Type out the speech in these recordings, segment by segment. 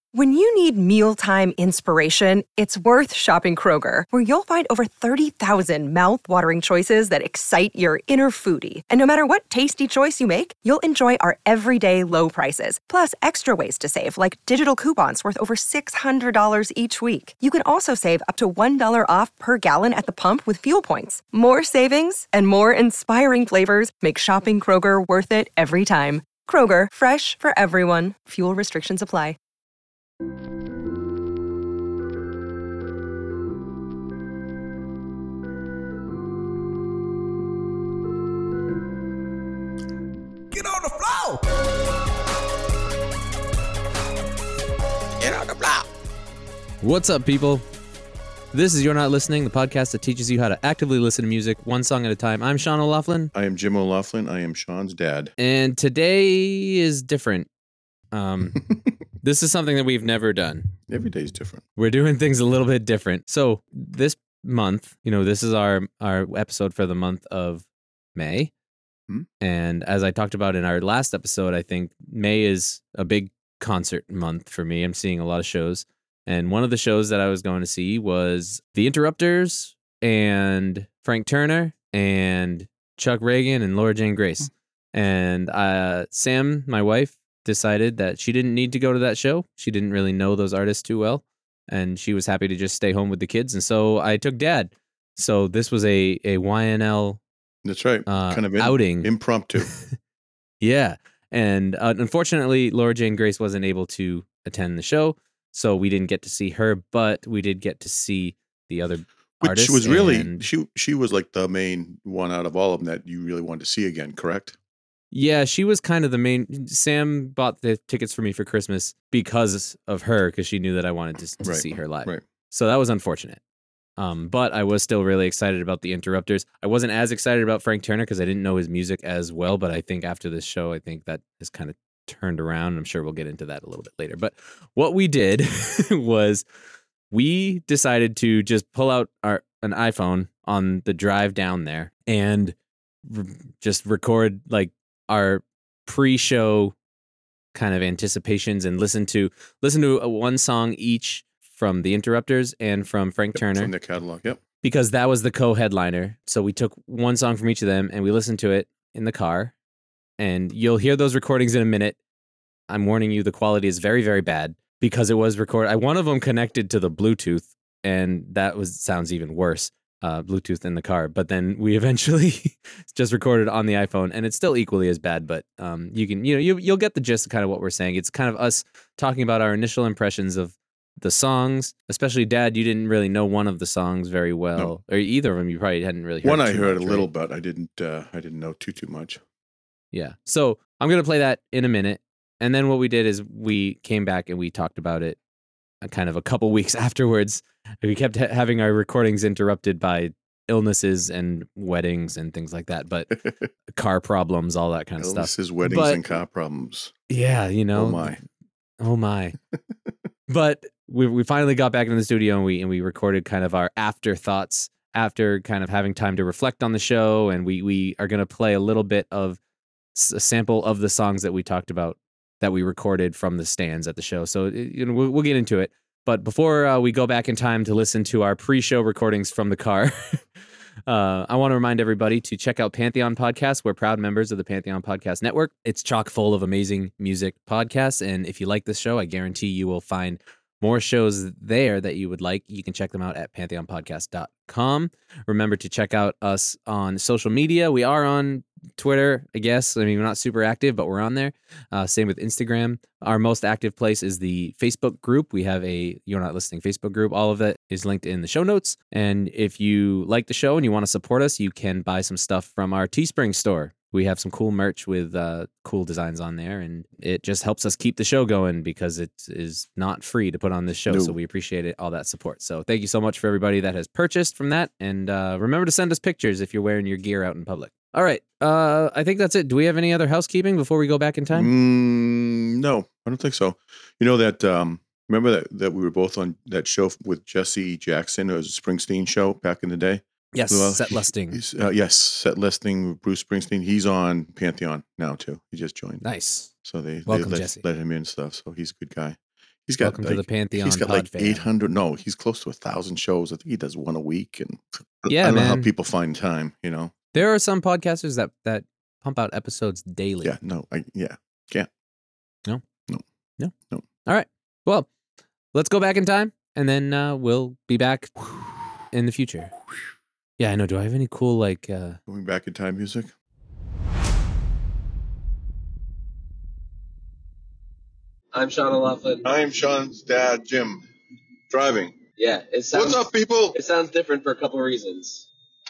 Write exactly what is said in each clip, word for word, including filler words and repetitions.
When you need mealtime inspiration, it's worth shopping Kroger, where you'll find over thirty thousand mouth-watering choices that excite your inner foodie. And no matter what tasty choice you make, you'll enjoy our everyday low prices, plus extra ways to save, like digital coupons worth over six hundred dollars each week. You can also save up to one dollar off per gallon at the pump with fuel points. More savings and more inspiring flavors make shopping Kroger worth it every time. Kroger, fresh for everyone. Fuel restrictions apply. Get on the floor! Get on the floor! What's up, people? This is You're Not Listening, the podcast that teaches you how to actively listen to music one song at a time. I'm Sean O'Laughlin. I am Jim O'Laughlin. I am Sean's dad. And today is different. Um, this is something that we've never done. Every day is different. We're doing things a little bit different. So this month, you know, this is our, our episode for the month of May. Hmm? And as I talked about in our last episode, I think May is a big concert month for me. I'm seeing a lot of shows. And one of the shows that I was going to see was The Interrupters and Frank Turner and Chuck Ragan and Laura Jane Grace. And uh, Sam, my wife, decided that she didn't need to go to that show. She didn't really know those artists too well. And she was happy to just stay home with the kids. And so I took Dad. So this was a, a Y N L That's right. uh, kind of in, outing. impromptu. Yeah. And uh, unfortunately, Laura Jane Grace wasn't able to attend the show. So we didn't get to see her, but we did get to see the other Which artists. was really, and- she she was like the main one out of all of them that you really wanted to see again, correct? Yeah, she was kind of the main. Sam bought the tickets for me for Christmas because of her, because she knew that I wanted to, to Right, see her live. right. So that was unfortunate. Um, but I was still really excited about the Interrupters. I wasn't as excited about Frank Turner because I didn't know his music as well. But I think after this show, I think that has kind of turned around. I'm sure we'll get into that a little bit later. But what we did was we decided to just pull out our an iPhone on the drive down there and r- just record like our pre-show kind of anticipations and listen to listen to a one song each from the Interrupters and from Frank Turner From the catalog, yep. because that was the co-headliner. So we took one song from each of them and we listened to it in the car. And you'll hear those recordings in a minute. I'm warning you, the quality is very, very bad because it was recorded. I, one of them connected to the Bluetooth, and that was sounds even worse. Uh, Bluetooth in the car, but then we eventually just recorded on the iPhone, and it's still equally as bad. But um, you can, you know, you you'll get the gist of kind of what we're saying. It's kind of us talking about our initial impressions of the songs, especially Dad. You didn't really know one of the songs very well, No. or either of them. You probably hadn't really heard. One I too heard much, a little, right? but I didn't. Uh, I didn't know too too much. Yeah. So I'm gonna play that in a minute, and then what we did is we came back and we talked about it, uh, kind of a couple weeks afterwards. We kept ha- having our recordings interrupted by illnesses and weddings and things like that, but car problems, all that kind of stuff. Illnesses, weddings, But- and car problems. Yeah, you know. Oh my! Oh my. But we we finally got back into the studio and we and we recorded kind of our afterthoughts after kind of having time to reflect on the show, and we we are going to play a little bit of s- a sample of the songs that we talked about that we recorded from the stands at the show. So it- you know we'll, we'll get into it. But before uh, we go back in time to listen to our pre-show recordings from the car, uh, I want to remind everybody to check out Pantheon Podcasts. We're proud members of the Pantheon Podcast Network. It's chock full of amazing music podcasts. And if you like this show, I guarantee you will find more shows there that you would like. You can check them out at pantheon podcast dot com. Remember to check out us on social media. We are on Twitter, I guess. I mean, we're not super active, but we're on there. Uh, same with Instagram. Our most active place is the Facebook group. We have a You're Not Listening Facebook group. All of it is linked in the show notes. And if you like the show and you want to support us, you can buy some stuff from our Teespring store. We have some cool merch with uh, cool designs on there, and it just helps us keep the show going because it is not free to put on this show. No. So we appreciate it, all that support. So thank you so much for everybody that has purchased from that. And uh, remember to send us pictures if you're wearing your gear out in public. All right. Uh, I think that's it. Do we have any other housekeeping before we go back in time? Mm, no, I don't think so. You know that. Um, remember that that we were both on that show with Jesse Jackson. It was a Springsteen show back in the day. Yes, Well, set listing. He's, uh, yes, set listing with Bruce Springsteen. He's on Pantheon now too. He just joined. Nice. So they, they Welcome, let, Jesse. let him in and stuff. So he's a good guy. He's got Welcome like, to the Pantheon. He's got pod like fan. eight hundred. No, he's close to a thousand shows. I think he does one a week, and Yeah, I don't man. know how people find time. You know. There are some podcasters that that pump out episodes daily. Yeah. No. I yeah. Can't. No. No. No. No. All right. Well, let's go back in time, and then uh, we'll be back in the future. Yeah, I know. Do I have any cool like? Uh... Going back in time music. I'm Sean O'Laughlin. I'm Sean's dad, Jim, driving. Yeah, it sounds. What's up, people? It sounds different for a couple of reasons.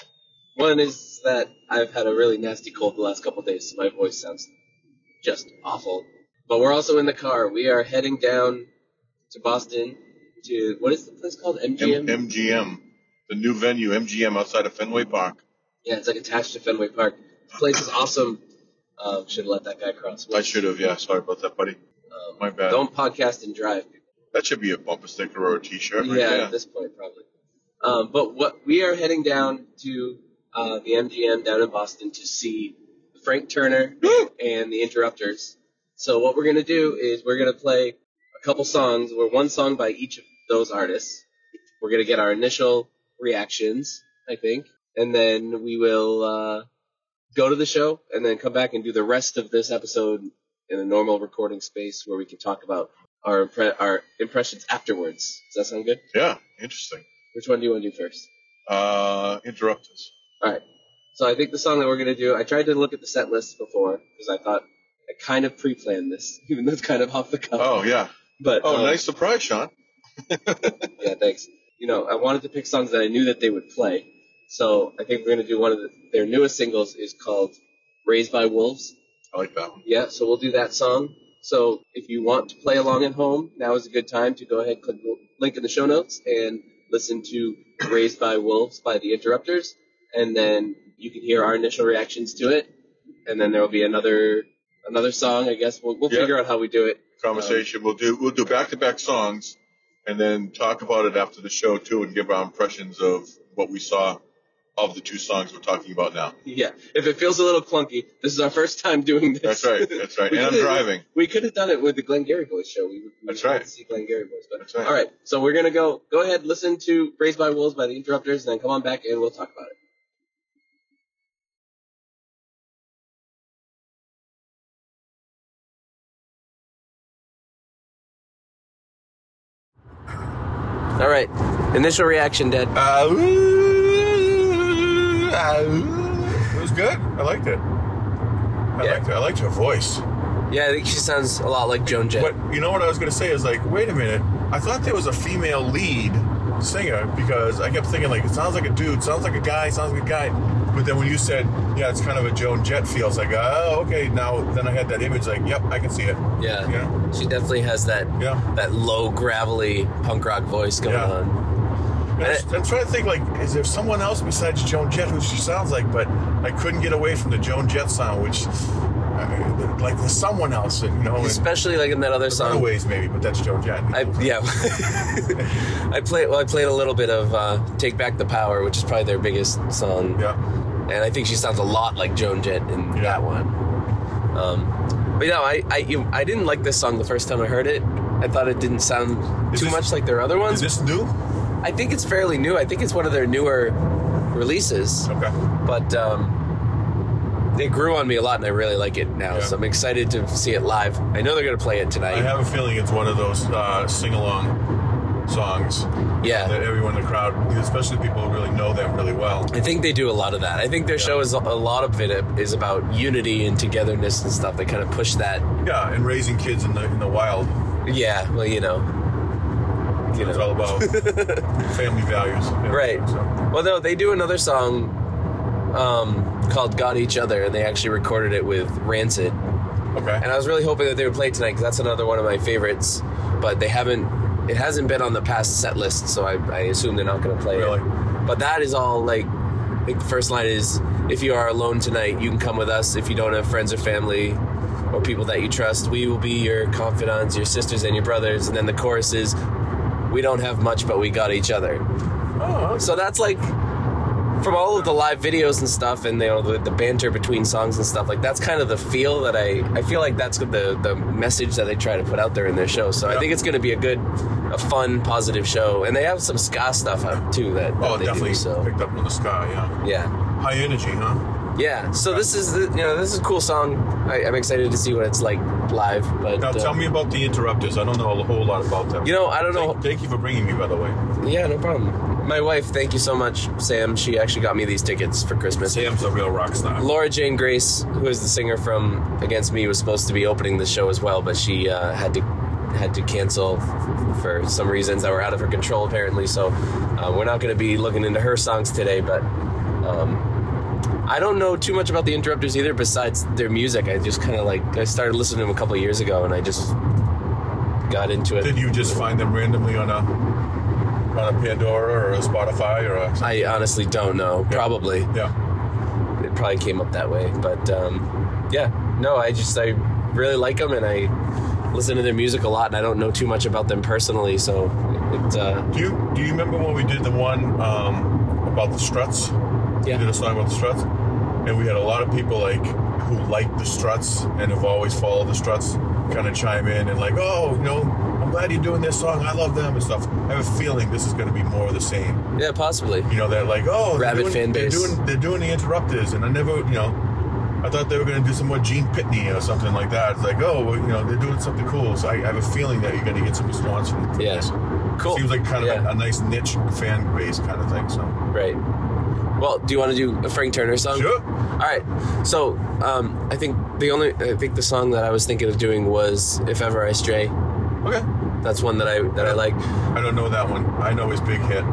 One is that I've had a really nasty cold the last couple of days, so my voice sounds just awful. But we're also in the car. We are heading down to Boston to, what is the place called? M G M? M- MGM, the new venue, M G M, outside of Fenway Park. Yeah, it's like attached to Fenway Park. The place is awesome. Uh, should have let that guy cross. I should have. Yeah, sorry about that, buddy. Um, My bad. Don't podcast and drive, people. That should be a bumper sticker or a T-shirt. Right Yeah, there. at this point, probably. Um, but what we are heading down to uh, the M G M down in Boston to see Frank Turner and the Interrupters. So what we're going to do is we're going to play a couple songs, or one song by each of those artists. We're going to get our initial reactions, I think, and then we will uh, go to the show and then come back and do the rest of this episode in a normal recording space where we can talk about our impre- our impressions afterwards. Does that sound good? Yeah, interesting. Which one do you want to do first? Uh, interrupt us. All right. So I think the song that we're going to do, I tried to look at the set list before because I thought I kind of pre-planned this, even though it's kind of off the cuff. Oh, yeah. But, Oh, um, nice surprise, Sean. Yeah, thanks. You know, I wanted to pick songs that I knew that they would play. So I think we're going to do one of the, their newest singles is called Raised by Wolves. I like that one. Yeah, so we'll do that song. So if you want to play along at home, now is a good time to go ahead, click the link in the show notes, and listen to Raised by Wolves by the Interrupters, and then you can hear our initial reactions to it, and then there will be another another song. I guess we'll we'll Yeah. figure out how we do it. Conversation. we'll do we'll do back to back songs, and then talk about it after the show too, and give our impressions of what we saw of the two songs we're talking about now. Yeah, if it feels a little clunky, this is our first time doing this. That's right. That's right. We And I'm could've- driving. We could have done it with the Glenn Gary Boys show. We, we That's wanted right. to see Glenn Gary Boys, but That's right. all right. So we're gonna go. Go ahead, listen to "Raised by Wolves" by the Interrupters, and then come on back and we'll talk about it. All right. Initial reaction, Dad. Uh, ooh, uh, ooh. It was good. I liked it. I Yeah. liked it. I liked her voice. Yeah, I think she sounds a lot like Joan Jett. But you know what I was going to say is like, wait a minute. I thought there was a female lead singer because I kept thinking like, it sounds like a dude, sounds like a guy, sounds like a guy. But then when you said, yeah, it's kind of a Joan Jett feel, it's like, oh, okay. Now then I had that image like, yep, I can see it. Yeah, You know? she definitely has that Yeah. that low gravelly punk rock voice going Yeah. on. And I was- I'm trying to think like, is there someone else besides Joan Jett who she sounds like? But I couldn't get away from the Joan Jett sound, which uh, like there's someone else, you know, in Especially like in that other song. Runaways maybe, but that's Joan Jett. I yeah. I played well. I played a little bit of uh, "Take Back the Power," which is probably their biggest song, Yeah. and I think she sounds a lot like Joan Jett in Yeah. that one. Um, but you know, I I you, I didn't like this song the first time I heard it. I thought it didn't sound Is too this- much like their other ones. Is this new? I think it's fairly new. I think it's one of their newer releases. Okay. But um, it grew on me a lot, and I really like it now. Yeah. So I'm excited to see it live. I know they're going to play it tonight. I have a feeling it's one of those uh, sing-along songs yeah, that everyone in the crowd, especially people who really know them really well. I think they do a lot of that. I think their show is a lot of it is about unity and togetherness and stuff. They kind of push that. Yeah, and raising kids in the in the wild. Yeah, well, you know, you It's know. all about family values. Yeah, Right. So, Well, no, they do another song um, called "Got Each Other," and they actually recorded it with Rancid. okay. And I was really hoping that they would play it tonight because that's another one of my favorites. But they haven't. It hasn't been on the past set list, so I, I assume they're not going to play Really? it. But that is all like. I think the first line is, "If you are alone tonight, you can come with us. If you don't have friends or family or people that you trust, we will be your confidants, your sisters and your brothers." And then the chorus is, "We don't have much, but we got each other." Oh, So that's like from all of the live videos and stuff, and you know, the, the banter between songs and stuff, like that's kind of the feel that I, I feel like that's the the message that they try to put out there in their show. So yeah. I think it's going to be a good, a fun, positive show, and they have some ska stuff out too that, that oh they definitely do, so. picked up on the ska, yeah. Yeah. High energy, huh? Yeah. So this is you know this is a cool song. I, I'm excited to see what it's like live. But now tell uh, me about the Interrupters. I don't know a whole lot about them. You know, I don't know. Thank, thank you for bringing me, by the way. Yeah, no problem. My wife, thank you so much, Sam. She actually got me these tickets for Christmas. Sam's a real rock star. Laura Jane Grace, who is the singer from Against Me, was supposed to be opening the show as well, but she uh, had to had to cancel for some reasons that were out of her control, apparently. So uh, we're not going to be looking into her songs today, but um, I don't know too much about the Interrupters either, besides their music. I just kind of like, I started listening to them a couple of years ago, and I just got into it. Did you just find them randomly on a on a Pandora or a Spotify or a... I honestly don't know. Yeah. Probably. Yeah. It probably came up that way. But, um, yeah. No, I just, I really like them, and I listen to their music a lot, and I don't know too much about them personally, so it... Uh, do you do you remember when we did the one um, about the Struts? Yeah. We did a song about the Struts, and we had a lot of people like who like the Struts and have always followed the Struts kind of chime in and like, oh, you know, I'm glad you're doing this song. I love them and stuff. I have a feeling this is going to be more of the same. Yeah, possibly. You know, they're like, oh, rabid doing, fan base. They're doing, they're doing the Interrupters, and I never, you know, I thought they were going to do some more Gene Pitney or something like that. It's like, oh, well, you know, they're doing something cool. So I, I have a feeling that you're going to get some response from, from yeah. this. Cool. Seems like kind of yeah. a, a nice niche fan base kind of thing. So right. Well, do you want to do a Frank Turner song? Sure. All right. So, um, I think the only, I think the song that I was thinking of doing was "If Ever I Stray." Okay. That's one that I that yeah. I like. I don't know that one. I know his big hit.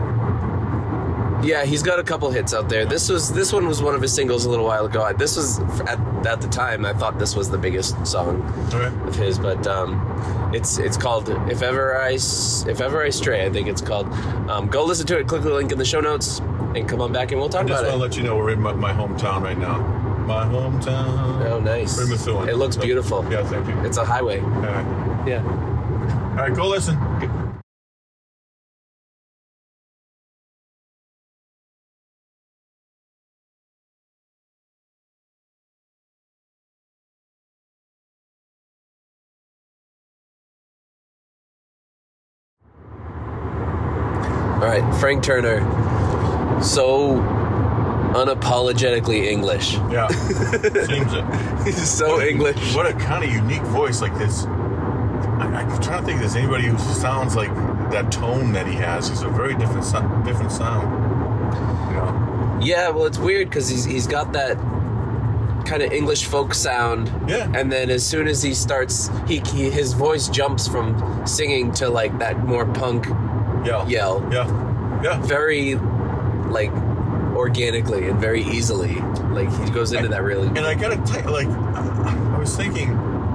Yeah, he's got a couple hits out there. This was this one was one of his singles a little while ago. This was at, at the time I thought this was the biggest song Okay. of his, but um, it's it's called "If Ever I If Ever I Stray." I think it's called. Um, go listen to it. Click the link in the show notes and come on back and we'll talk I just about want it. to let you know we're in my, my hometown right now. My hometown. Oh, nice. We're in Methuen. It looks So, beautiful. Yeah, thank you. It's a highway. All right. Yeah. All right, go listen. All right, Frank Turner. So unapologetically English. Yeah, seems it. He's so what a, English. What a kind of unique voice like this. I, I'm trying to think if there's anybody who sounds like that tone that he has. He's a very different, so- different sound. You know? Yeah, well, it's weird because he's he's got that kind of English folk sound. Yeah. And then as soon as he starts, he, he his voice jumps from singing to like that more punk Yeah. yell. Yeah. Yeah. Very like organically and very easily. Like he goes into I, that really. And I gotta tell you, like, I was thinking,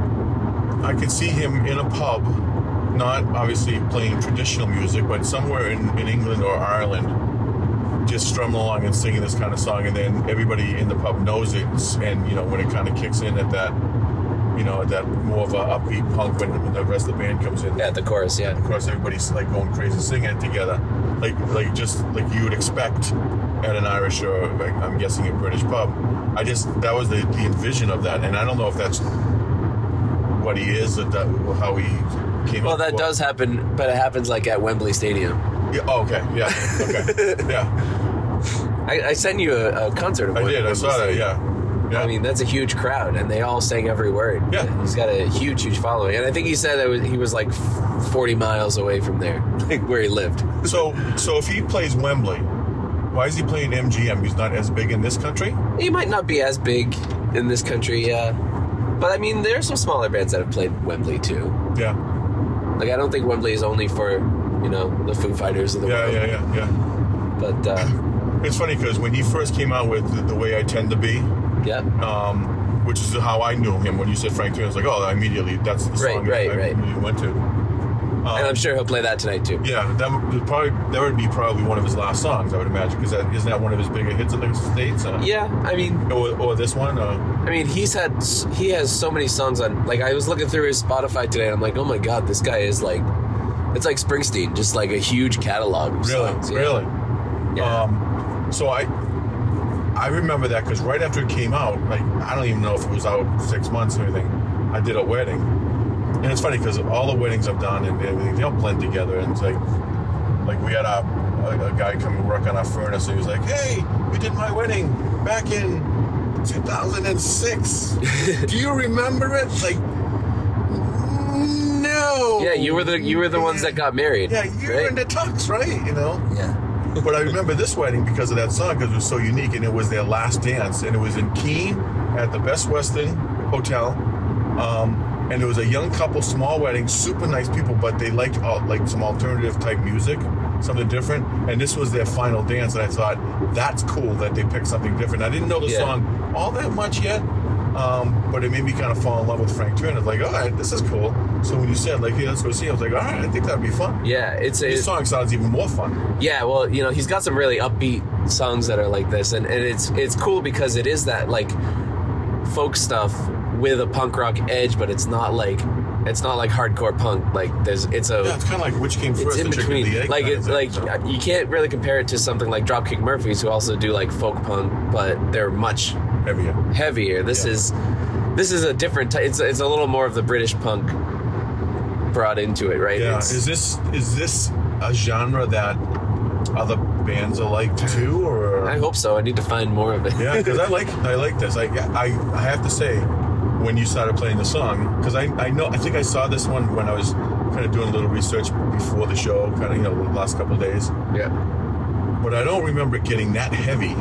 I could see him in a pub, not obviously playing traditional music, but somewhere in, in England or Ireland, just strumming along and singing this kind of song, and then everybody in the pub knows it, and, you know, when it kind of kicks in at that, you know, at that more of a upbeat punk when, when the rest of the band comes in. Yeah, the chorus, yeah. Of course, everybody's like going crazy singing it together, like like just like you would expect at an Irish or like, I'm guessing a British pub. I just that was the, the envision of that, and I don't know if that's what he is, or that, how he came Well, up. that with- does happen, but it happens like at Wembley Stadium. Yeah. Oh, okay. Yeah. Okay. Yeah. I, I sent you a, a concert of I Wem- did. I Wembley saw that. Stadium. Yeah. Yeah. I mean, that's a huge crowd, and they all sang every word. Yeah. He's got a huge, huge following. And I think he said that was, he was like forty miles away from there, like where he lived. so so if he plays Wembley, why is he playing M G M? He's not as big in this country. He might not be as big in this country, yeah. But I mean, there are some smaller bands that have played Wembley too. Yeah. Like, I don't think Wembley is only for, you know, the Foo Fighters of the Yeah. world. Yeah. Yeah. Yeah. But, uh, It's funny because when he first came out with the, the Way I Tend to Be, yeah. um, which is how I knew him. When you said Frank Turner, I was like, oh, immediately that's the Right, song right, I, I right. immediately went to. Um, And I'm sure he'll play that tonight too. Yeah, that would probably that would be probably one of his last songs, I would imagine, because that isn't that one of his bigger hits in the states. Uh, Yeah, I mean, Or, or this one. Uh, I mean, he's had he has so many songs on. Like, I was looking through his Spotify today, and I'm like, oh my god, this guy is like, it's like Springsteen, just like a huge catalog of really, songs. Yeah. really. Yeah. Um, so I, I remember that because right after it came out, like I don't even know if it was out six months or anything, I did a wedding. And it's funny because all the weddings I've done and everything, they all blend together. And it's like, like we had a, a, a guy come and work on our furnace, and he was like, "Hey, we did my wedding back in two thousand six. Do you remember it?" Like, no. Yeah, you were the you were the ones that got married. Yeah, you were right? in the tux, right? You know. Yeah. But I remember this wedding because of that song, because it was so unique, and it was their last dance, and it was in Keene at the Best Western Hotel, um, and it was a young couple, small wedding, super nice people, but they liked all, like some alternative type music, something different, and this was their final dance, and I thought that's cool that they picked something different. I didn't know the Yeah. song all that much yet, um, but it made me kind of fall in love with Frank Turner. Like, all right, this is cool. So when you said like, hey, let's go see, I was like, all right, I think that'd be fun. Yeah, it's This a song sounds even more fun. yeah. Well, you know, he's got some really upbeat songs that are like this, and, and it's it's cool because it is that like folk stuff with a punk rock edge, but it's not like it's not like hardcore punk. Like there's it's a Yeah, it's kind of like which came it's first, in the chicken or between. the egg. Like kind it's of like thing, so. you can't really compare it to something like Dropkick Murphys, who also do like folk punk, but they're much heavier. heavier. This Yeah. is this is a different type. It's it's a little more of the British punk brought into it, right? Yeah, It's- is this is this a genre that other bands are like too, or I hope so. I need to find more of it. yeah? Because I like I like this. I, I I have to say, when you started playing the song, because I I know I think I saw this one when I was kind of doing a little research before the show, kind of you know the last couple of days, Yeah. but I don't remember it getting that heavy.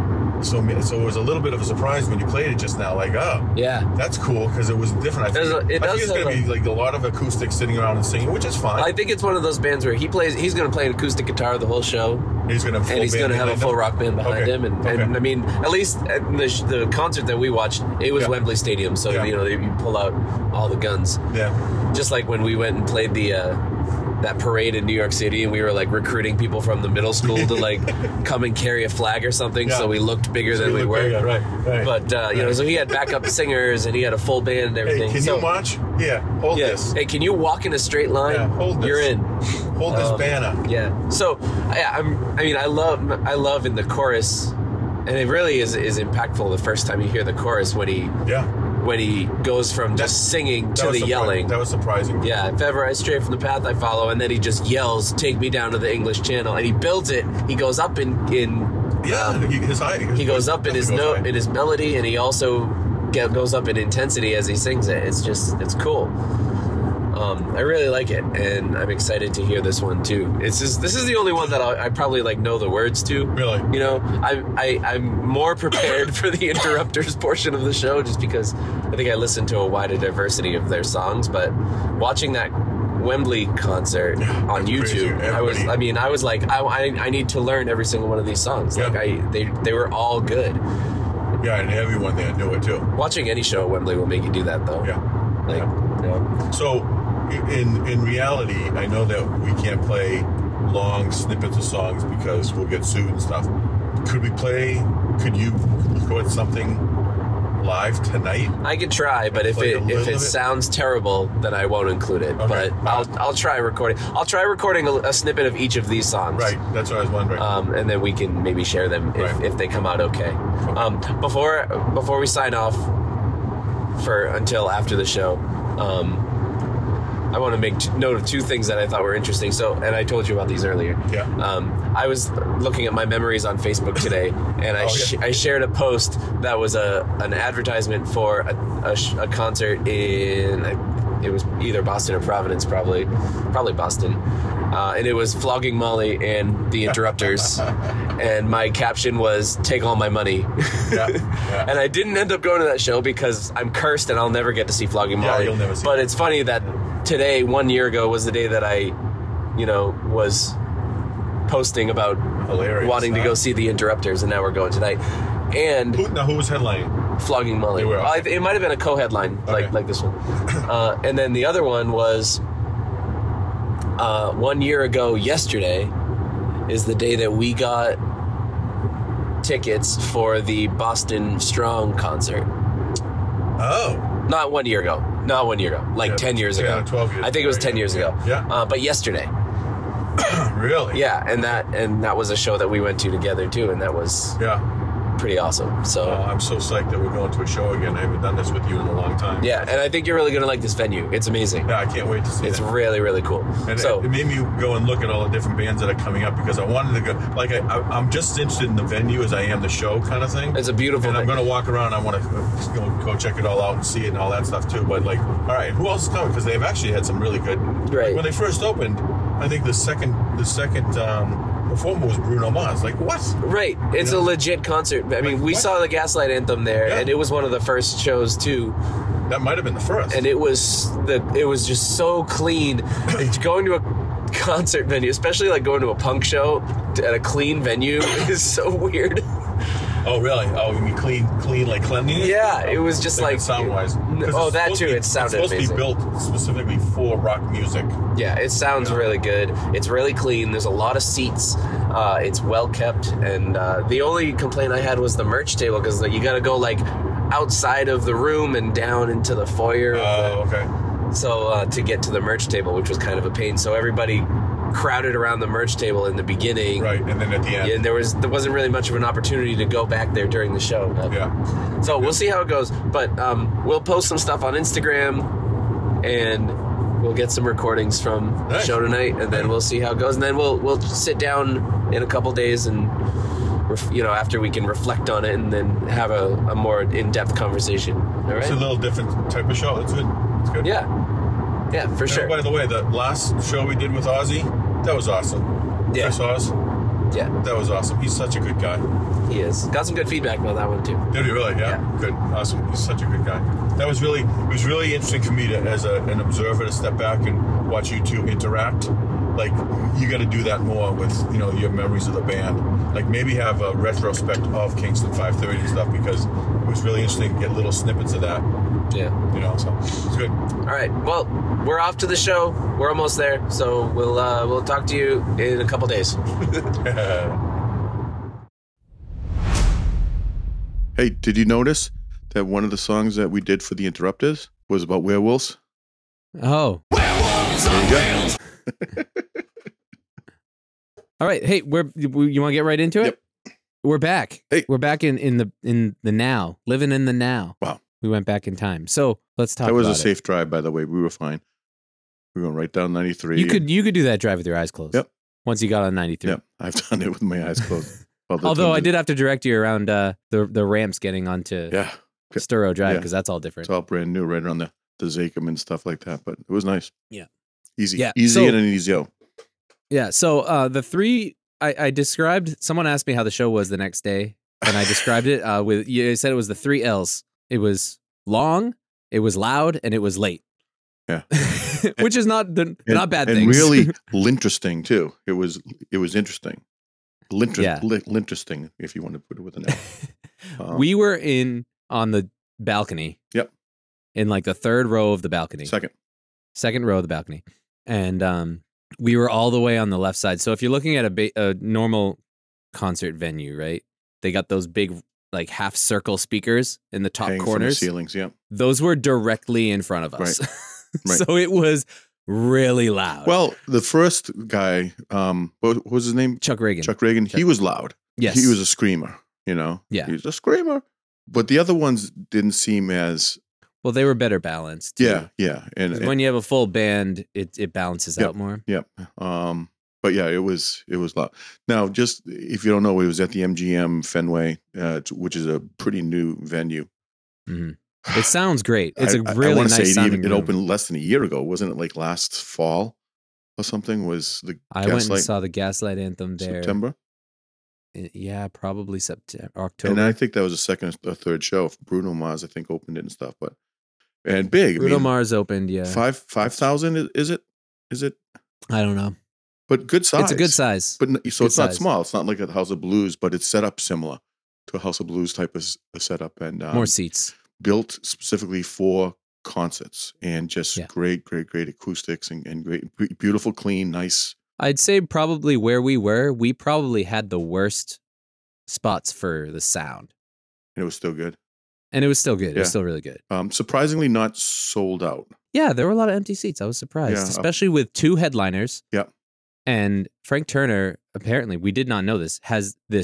So so it was a little bit of a surprise when you played it just now. Like, oh, Yeah. that's cool because it was different. I think, There's a- it I does think it's have gonna be like a lot of acoustics sitting around and singing, which is fine. I think it's one of those bands where he plays. He's going to play an acoustic guitar the whole show, He's gonna have a full and he's band going to have a behind full him. rock band behind Okay. him. And, Okay. and I mean, at least at the sh- the concert that we watched, it was Yeah. Wembley Stadium, so Yeah. you know you pull out all the guns. Yeah. Just like when we went and played the uh, that parade in New York City, and we were like recruiting people from the middle school to like come and carry a flag or something, Yeah. so we looked bigger So than you we look were. bigger, right, right. But uh, you know, so he had backup singers and he had a full band and Hey, everything. can so, you march? Yeah, hold yeah. this. Hey, can you walk in a straight line? Yeah, hold this. You're in. Hold this Um, banner. Yeah. So I, I'm. I mean, I love. I love in the chorus, and it really is is impactful the first time you hear the chorus when he Yeah. when he goes from That- just singing That to was the surpri- yelling. That was surprising. Yeah, if ever I stray from the path I follow, and then he just yells, "Take me down to the English Channel," and he builds it. He goes up in in Yeah, um, he, his high. His he goes up in his goes note high. in his melody, and he also get, goes up in intensity as he sings it. It's just it's cool. Um, I really like it, and I'm excited to hear this one too. It's just this is the only one that I, I probably like know the words to. Really? You know, I, I I'm more prepared for the interrupters portion of the show just because I think I listen to a wider diversity of their songs. But watching that Wembley concert on that's crazy. YouTube, I was Everybody- I mean I was like I, I I need to learn every single one of these songs. Yeah. Like I they they were all good. Yeah, and everyone there knew it too. Watching any show at Wembley will make you do that though. Yeah. Like Yeah. you know. So, in in reality, I know that we can't play long snippets of songs because we'll get sued and stuff. Could we play? Could you record something live tonight? I could try, but if Like a it little if it bit? sounds terrible, then I won't include it. Okay. But I'll I'll try recording. I'll try recording a, a snippet of each of these songs. Right. That's what I was wondering. Um, and then we can maybe share them if, Right. if they come out okay. Um, before before we sign off for until after the show, um, I want to make t- note of two things that I thought were interesting. So, and I told you about these earlier. Yeah. Um, I was looking at my memories on Facebook today, and I Oh, sh- yeah. I shared a post that was a an advertisement for a, a, sh- a concert in I- it was either Boston or Providence, probably probably Boston, uh, and it was Flogging Molly and the Interrupters, and my caption was "Take all my money." yeah. yeah. And I didn't end up going to that show because I'm cursed and I'll never get to see Flogging Yeah, Molly. you'll never see but it. it's funny that today, one year ago, was the day that I, you know, was posting about Hilarious, wanting to huh? go see the Interrupters, and now we're going tonight. And Who, now, who was headlining? Flogging Molly. They were, Uh, okay. it might have been a co-headline, like Okay. like this one. Uh, and then the other one was uh, one year ago yesterday is the day that we got tickets for the Boston Strong concert. Oh. Not one year ago. Not one year ago. Like Yeah, ten years ten ago. or twelve years I think it was ago, ten yeah. years ago. Yeah. Uh, but yesterday. Really? Yeah, and that and that was a show that we went to together too, and that was Yeah. pretty awesome. So Uh, I'm so psyched that we're going to a show again. I haven't done this with you in a long time. yeah, and I think you're really gonna like this venue. It's amazing. Yeah, I can't wait to see It's it. really, really cool. And so it, it made me go and look at all the different bands that are coming up because I wanted to go. Like I, I, I'm just as interested in the venue as I am the show, kind of thing. it's a beautiful. And I'm venue. going to walk around. I want to just go, go check it all out and see it and all that stuff too. But like, all right, who else is coming? Because they've actually had some really good. Right. Like when they first opened, I think the second the second um, performer was Bruno Mars. Like what? Right, it's You know? a legit concert. I mean, Like, we what? saw the Gaslight Anthem there, Yeah. and it was one of the first shows too. That might have been the first. And it was the it was just so clean. Going to a concert venue, especially like going to a punk show at a clean venue, is so weird. oh really? Oh, you mean clean, clean like cleanliness? Yeah, it was just like sound wise. Oh, that too. It sounded It's supposed amazing. to be built specifically for rock music. Yeah, it sounds Yeah. really good. It's really clean. There's a lot of seats. Uh, it's well kept, and uh, the only complaint I had was the merch table because you got to go like outside of the room and down into the foyer. of the- Oh, okay. So uh, to get to the merch table, which was kind of a pain. So everybody crowded around the merch table in the beginning. Right, and then at the end. And there was there wasn't really much of an opportunity to go back there during the show. But, Yeah. So we'll see how it goes. But um, we'll post some stuff on Instagram, and we'll get some recordings from the Nice. show tonight, and then we'll see how it goes. And then we'll we'll sit down in a couple days and. ref- You know, after we can reflect on it and then have a, a more in-depth conversation. All It's a right? little different type of show. It's good. It's good. Yeah. Yeah, for And sure. by the way, the last show we did with Ozzy, that was awesome. Yeah. Chris Oz, Yeah, that was awesome. He's such a good guy. he is. Got some good feedback about that one, too. Did he really? Yeah. Yeah. Good. Awesome. He's such a good guy. That was really, it was really interesting for me to, as a, an observer, to step back and watch you two interact. Like, you got to do that more with, you know, your memories of the band. Like, maybe have a retrospect of Kingston five thirty and stuff because it was really interesting to get little snippets of that, Yeah. you know, so it's good. All right. Well, we're off to the show. We're almost there. So we'll uh, we'll talk to you in a couple days. Hey, did you notice that one of the songs that we did for the Interrupters was about werewolves? Oh. There you go. All right. Hey, we're we- you want to get right into it? Yep. We're back. Hey. We're back in, in the in the now, living in the now. Wow. We went back in time. So let's talk That was a about it. safe drive, by the way. We were fine. We went right down ninety-three. You could you could do that drive with your eyes closed. Yep. Once you got on ninety-three. Yep, I've done it with my eyes closed. Well, the Although I twins- did have to direct you around uh, the the ramps getting onto Yeah, Sturo Drive Yeah. because that's all different. it's all brand new, right around the the Zakem and stuff like that. But it was nice. Yeah. Easy. Yeah, Easy so- and an easy out. Yeah. So uh, the three I, I described. Someone asked me how the show was the next day, and I described it uh, with. You said it was the three L's. It was long, it was loud, and it was late. Yeah. Which is not the And, not bad and things. really interesting too. It was it was interesting. Linter, Yeah. li- interesting, if you want to put it with an L. Um, we were in on the balcony. Yep. In like the third row of the balcony. second. Second row of the balcony. And um, we were all the way on the left side. So if you're looking at a, ba- a normal concert venue, right? They got those big like half circle speakers in the top Hanging from the corners. ceilings. Yeah. Those were directly in front of us. Right. So it was really loud. Well, the first guy, um, what, what was his name? Chuck Reagan. Chuck Reagan. He was loud. Yes. He was a screamer. You know. Yeah. He was a screamer. But the other ones didn't seem as. Well, they were better balanced. too. Yeah. Yeah. And, 'Cause and when you have a full band, it it balances Yep. out more. Yep. Um, but yeah, it was it was loud. Now, just if you don't know, it was at the M G M Fenway, uh, t- which is a pretty new venue. Mhm. It sounds great. It's I- a I- really I want nice to say it, sounding even, it room. opened less than a year ago, wasn't it? Like last fall or something? Was the I went and Gaslight saw the Gaslight Anthem there. September? I- Yeah, probably September, October. And I think that was the second or third show. Bruno Mars, I think, opened it and stuff. But and big. Bruno I mean, Mars opened. Yeah, five five thousand. Is, is it? Is it? I don't know. But good size. It's a good size. But n- so Good it's not size. small. It's not like a House of Blues, but it's set up similar to a House of Blues type of s- a setup and um, More seats. built specifically for concerts and just Yeah. great, great, great acoustics and, and great, be- beautiful, clean, nice. I'd say probably where we were, we probably had the worst spots for the sound, And it was still good. and it was still good. It was Yeah. still really good. Um, surprisingly, not sold out. Yeah, there were a lot of empty seats. I was surprised, Yeah. especially with two headliners. Yeah. And Frank Turner, apparently, we did not know this, has this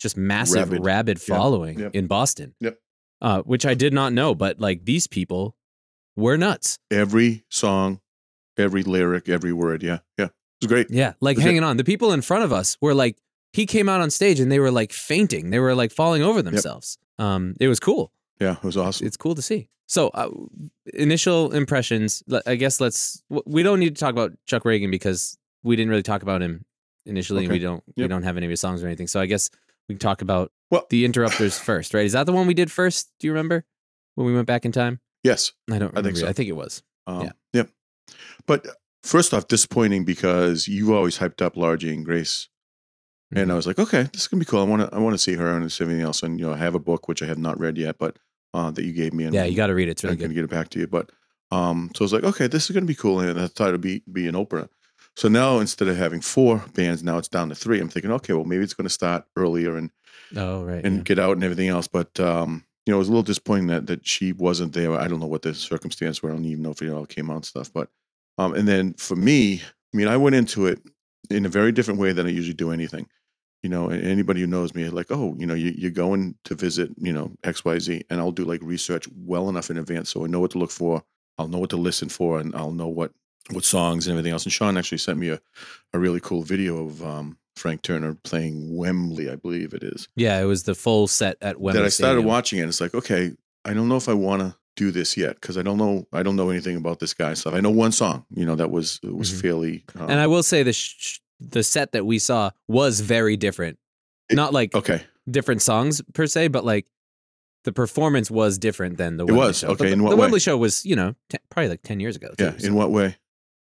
just massive rabid, rabid following yep. in Boston. Yep. Uh, which I did not know, but like these people were nuts. Every song, every lyric, every word. Yeah. Yeah. It was great. Yeah. Like hanging it. on. The people in front of us were like, he came out on stage and they were like fainting. They were like falling over themselves. Yep. Um, it was cool. Yeah. It was awesome. It's cool to see. So uh, initial impressions, I guess let's, we don't need to talk about Chuck Ragan because we didn't really talk about him initially. Okay. And we don't, yep. we don't have any of his songs or anything. So I guess we can talk about well, the Interrupters first, right? Is that the one we did first? Do you remember when we went back in time? Yes. I don't remember. I think so. I think it was. Um, yeah. Yep. But first off, disappointing because you always hyped up Laura Jane Grace. Mm-hmm. And I was like, okay, this is going to be cool. I want to I want to see her and see everything else. And, you know, I have a book, which I have not read yet, but uh, that you gave me. And yeah, you got to read it. It's really I'm good. going to get it back to you. But um, so I was like, okay, this is going to be cool. And I thought it would be, be an Oprah. So now instead of having four bands, now it's down to three. I'm thinking, okay, well, maybe it's going to start earlier and oh right, and yeah. get out and everything else. But um, you know, it was a little disappointing that that she wasn't there. I don't know what the circumstance were. I don't even know if it all came out and stuff. But um, and then for me, I mean, I went into it in a very different way than I usually do anything. You know, and anybody who knows me, like, oh, you know, you, you're going to visit, you know, X Y Z, and I'll do like research well enough in advance so I know what to look for. I'll know what to listen for, and I'll know what what songs and everything else. And Sean actually sent me a, a really cool video of um, Frank Turner playing Wembley, I believe it is. Yeah, it was the full set at Wembley. That I started Stadium. watching it. And it's like, okay, I don't know if I want to do this yet because I don't know. I don't know anything about this guy's stuff. I know one song, you know, that was it was mm-hmm. fairly. Um, and I will say the sh- the set that we saw was very different. It, Not like okay, different songs per se, but like the performance was different than the it Wembley was show. okay. But in the, what the way? Wembley show was, you know, t- probably like ten years ago. Too, Yeah. so. In what way?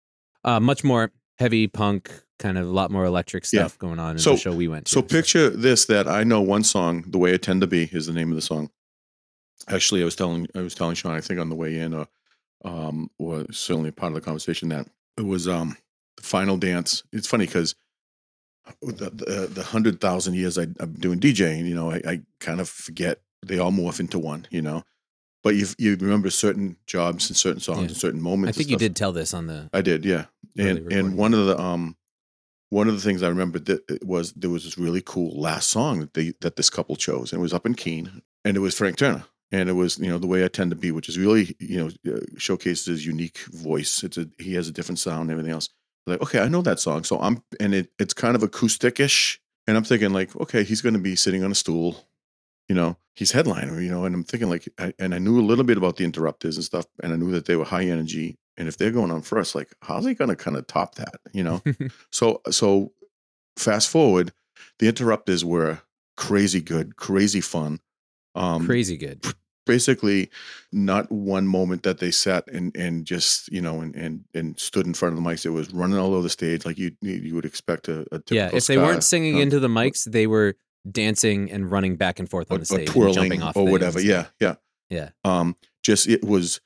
Uh, much more heavy punk, kind of a lot more electric stuff yeah. going on in so, the show we went to. So picture this: that I know one song, "The Way I Tend to Be" is the name of the song. Actually, I was telling I was telling Sean, I think on the way in, or um, or certainly part of the conversation that it was um the final dance. It's funny because the the, the hundred thousand years I, I'm doing DJing, you know, I, I kind of forget they all morph into one, you know. But you you remember certain jobs and certain songs yeah. and certain moments. I think you did tell this on the. I did, yeah. And and one of the um one of the things I remember that was there was this really cool last song that they that this couple chose, and it was up in Keene, and it was Frank Turner, and it was you know The Way I Tend to Be, which is really you know uh, showcases his unique voice. It's a he has a different sound and everything else. Like okay, I know that song, so I'm and it it's kind of acoustic-ish, and I'm thinking like okay, he's going to be sitting on a stool. You know, he's headliner, you know, and I'm thinking like, I, and I knew a little bit about the Interrupters and stuff, and I knew that they were high energy. And if they're going on first, like, how's he going to kind of top that, you know? so, so fast forward, the Interrupters were crazy good, crazy fun. Um, crazy good. Basically, not one moment that they sat and, and just, you know, and, and, and stood in front of the mics. It was running all over the stage like you you would expect a, a typical Yeah, if ska, they weren't singing you know, into the mics, they were dancing and running back and forth on or, the stage, or twirling and jumping off or things. whatever. Yeah, yeah, yeah. Um, just it was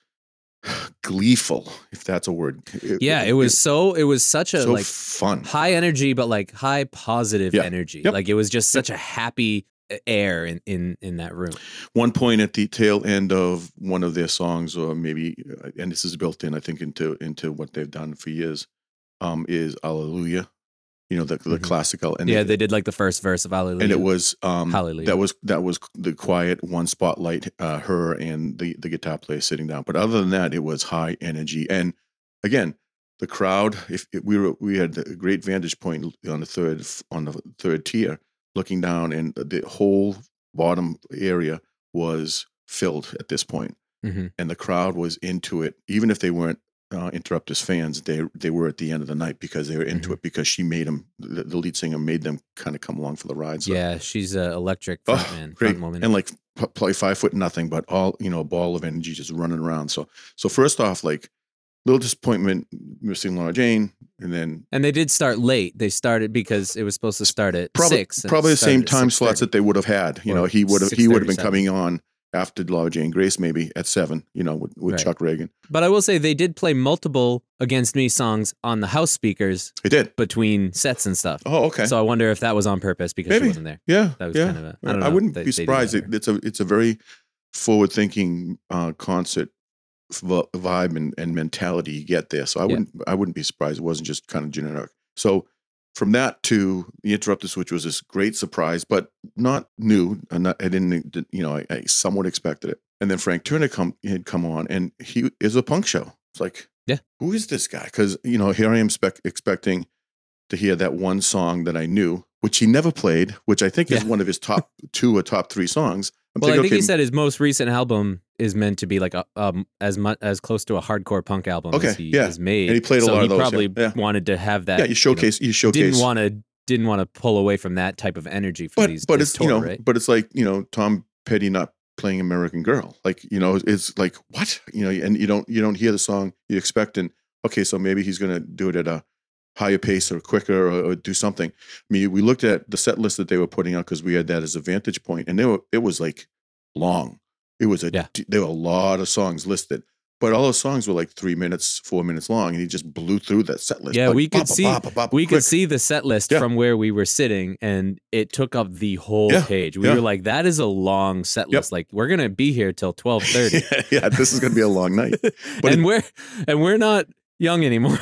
gleeful, if that's a word. It, yeah, it was it, so it was such a so like fun, high energy, but like high positive yeah. energy. Yep. Like it was just such yep. a happy air in, in in that room. One point at the tail end of one of their songs, or maybe, and this is built in, I think, into into what they've done for years, um, is Hallelujah. You know, the the mm-hmm. classical. And yeah, they, they did like the first verse of Hallelujah. And it was um Hallelujah. that was that was the quiet one spotlight, uh, her and the, the guitar player sitting down. But other than that, it was high energy. And again, the crowd, if, if we were we had a great vantage point on the third on the third tier, looking down, and the whole bottom area was filled at this point. Mm-hmm. And the crowd was into it, even if they weren't Uh, Interrupters fans. They they were at the end of the night because they were into mm-hmm. it because she made them. The, the lead singer made them kind of come along for the ride. So. Yeah, she's an electric front oh, man, great. front woman, and like p- probably five foot nothing, but all you know, a ball of energy just running around. So so first off, like little disappointment missing Laura Jane, and then and they did start late. They started because it was supposed to start at probably, six. Probably the same time slots that they would have had. You or know, he would have he would have been coming on after Laura Jane Grace, maybe at seven, you know, with, with right. Chuck Ragan. But I will say they did play multiple Against Me songs on the house speakers. They did. Between sets and stuff. Oh, okay. So I wonder if that was on purpose because maybe. she wasn't there. Yeah. That was yeah. kind of a, I don't know. I wouldn't they, be surprised. It, it's a it's a very forward-thinking uh, concert v- vibe and, and mentality you get there. So I wouldn't yeah. I wouldn't be surprised it wasn't just kind of generic. So from that to the Interrupters, which was this great surprise, but not new. And not, I didn't, you know, I, I somewhat expected it. And then Frank Turner come had come on, and he is a punk show. It's like, yeah, who is this guy? Because you know, here I am spec- expecting to hear that one song that I knew, which he never played, which I think is Yeah. one of his top two or top three songs. I'm well, I thinking, think okay, he said his most recent album is meant to be like a, um as much as close to a hardcore punk album Okay, as he yeah. has made. And he played a so lot he of those, probably yeah. Yeah. wanted to have that. yeah, you showcase, you, know, you showcase. Didn't want to didn't want to pull away from that type of energy for but these. but this it's tour, you know, right? but it's like you know, Tom Petty not playing American Girl, like you know, it's like what you know, and you don't you don't hear the song you expect, and okay, so maybe he's gonna do it at a higher pace or quicker or, or do something. I mean, we looked at the set list that they were putting out because we had that as a vantage point, and they were it was like long. It was a Yeah. there were a lot of songs listed. But all those songs were like three minutes, four minutes long, and he just blew through that set list. Yeah, like, we could bop, see bop, bop, bop, we quick. could see the set list Yeah. from where we were sitting, and it took up the whole Yeah, page. We yeah. were like, "That is a long set Yep. list. Like, we're gonna be here till twelve thirty, yeah, yeah, this is going to be a long night. But and it- we're and we're not young anymore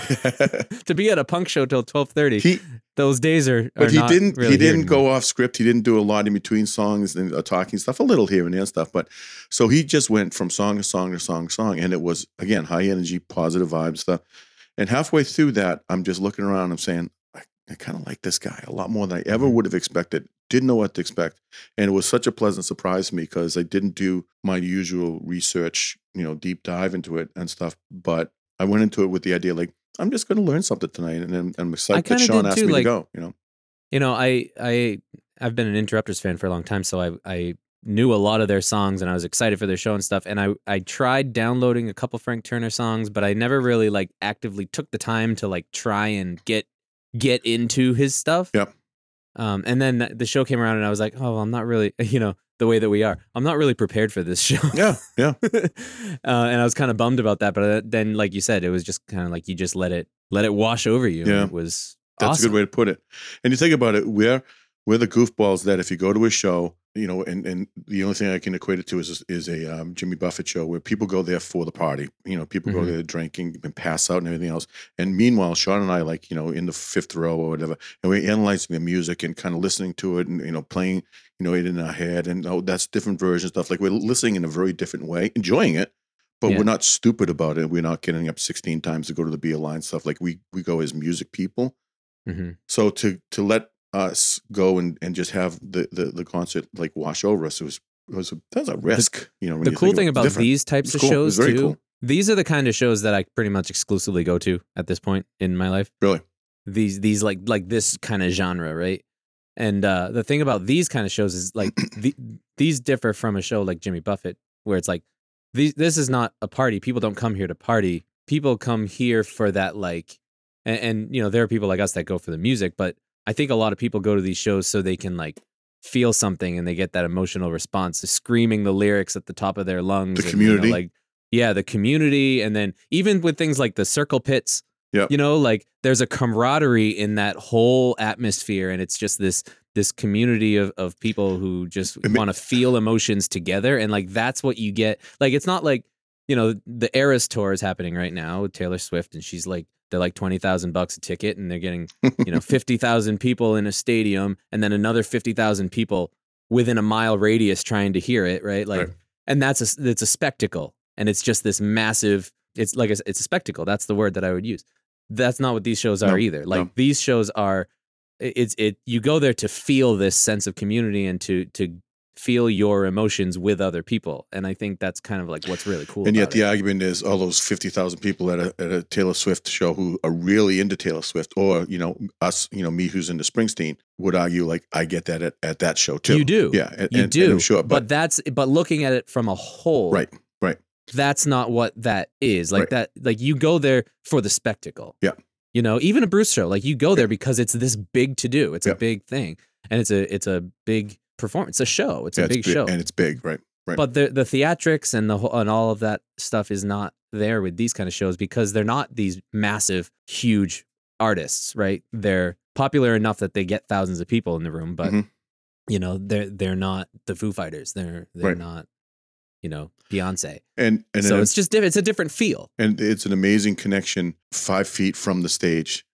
to be at a punk show till twelve thirty. he, Those days are, are but he not didn't. really he here didn't anymore. go off script. He didn't do a lot in between songs and uh, talking stuff, a little here and there stuff. But so he just went from song to song to song to song, and it was again high energy, positive vibes stuff. And halfway through that, I'm just looking around. I'm saying, I, I kind of like this guy a lot more than I ever would have expected. Didn't know what to expect, and it was such a pleasant surprise to me because I didn't do my usual research, you know, deep dive into it and stuff. But I went into it with the idea like I'm just going to learn something tonight, and I'm, I'm I excited that kinda Sean did asked too, me like- to go. You know, You know, I I I've been an Interrupters fan for a long time, so I I knew a lot of their songs, and I was excited for their show and stuff. And I I tried downloading a couple Frank Turner songs, but I never really like actively took the time to like try and get get into his stuff. Yep. Um, and then the show came around, and I was like, oh, I'm not really, you know, the way that we are, I'm not really prepared for this show. yeah, yeah. uh, and I was kind of bummed about that. But then, like you said, it was just kind of like you just let it let it wash over you. Yeah. And it was That's awesome. a good way to put it. And you think about it, we're we're the goofballs that if you go to a show, you know, and, and the only thing I can equate it to is is a um, Jimmy Buffett show where people go there for the party. You know, people go Mhm. there drinking and pass out and everything else. And meanwhile, Sean and I, like, you know, in the fifth row or whatever, and we're analyzing the music and kind of listening to it and, you know, playing, you know, it in our head. And oh, that's different versions stuff. Like we're listening in a very different way, enjoying it. But Yeah. we're not stupid about it. We're not getting up sixteen times to go to the beer line stuff. Like we we go as music people. Mhm. So to to let us go and, and just have the, the, the concert like wash over us, it was it was a, that was a risk. You know, when The you cool think thing it's about different. these types It's of cool. It was shows very too, cool. these are the kind of shows that I pretty much exclusively go to at this point in my life. Really, These these like like this kind of genre, right? And uh, the thing about these kind of shows is like the, these differ from a show like Jimmy Buffett, where it's like these this is not a party. People don't come here to party. People come here for that like, and, and you know there are people like us that go for the music, but I think a lot of people go to these shows so they can like feel something and they get that emotional response, screaming the lyrics at the top of their lungs. The and, community. you know, like yeah, the community, and then even with things like the circle pits. Yep. You know, like there's a camaraderie in that whole atmosphere, and it's just this this community of, of people who just I mean- want to feel emotions together, and like that's what you get. Like it's not like, you know, the Eras tour is happening right now with Taylor Swift, and she's like they're like twenty thousand bucks a ticket, and they're getting you know fifty thousand people in a stadium, and then another fifty thousand people within a mile radius trying to hear it, right? Like, Right. and that's a it's a spectacle, and it's just this massive. It's like a, it's a spectacle. That's the word that I would use. That's not what these shows are No, either. Like no. these shows are, it's it. You go there to feel this sense of community and to to feel your emotions with other people, and I think that's kind of like what's really cool. and yet about the it. argument is all those fifty thousand people at a at a Taylor Swift show who are really into Taylor Swift, or you know us, you know me who's into Springsteen, would argue like I get that at, at that show too. You do, yeah, and, you and- do. and I'm sure, but, but, that's but looking at it from a whole, right, right, that's not what that is. Like Right. that, like you go there for the spectacle. Yeah. You know, even a Bruce show, like you go there because it's this big to do. It's Yeah. a big thing, and it's a it's a big performance. It's a show. It's yeah, a big bi- show. and it's big, right, right. But the the theatrics and the whole, and all of that stuff is not there with these kind of shows because they're not these massive, huge artists, right? They're popular enough that they get thousands of people in the room, but Mhm. you know, they're they're not the Foo Fighters. They're they're Right. not, you know, Beyonce. and and so then- it's just diff- it's a different feel. and it's an amazing connection five feet from the stage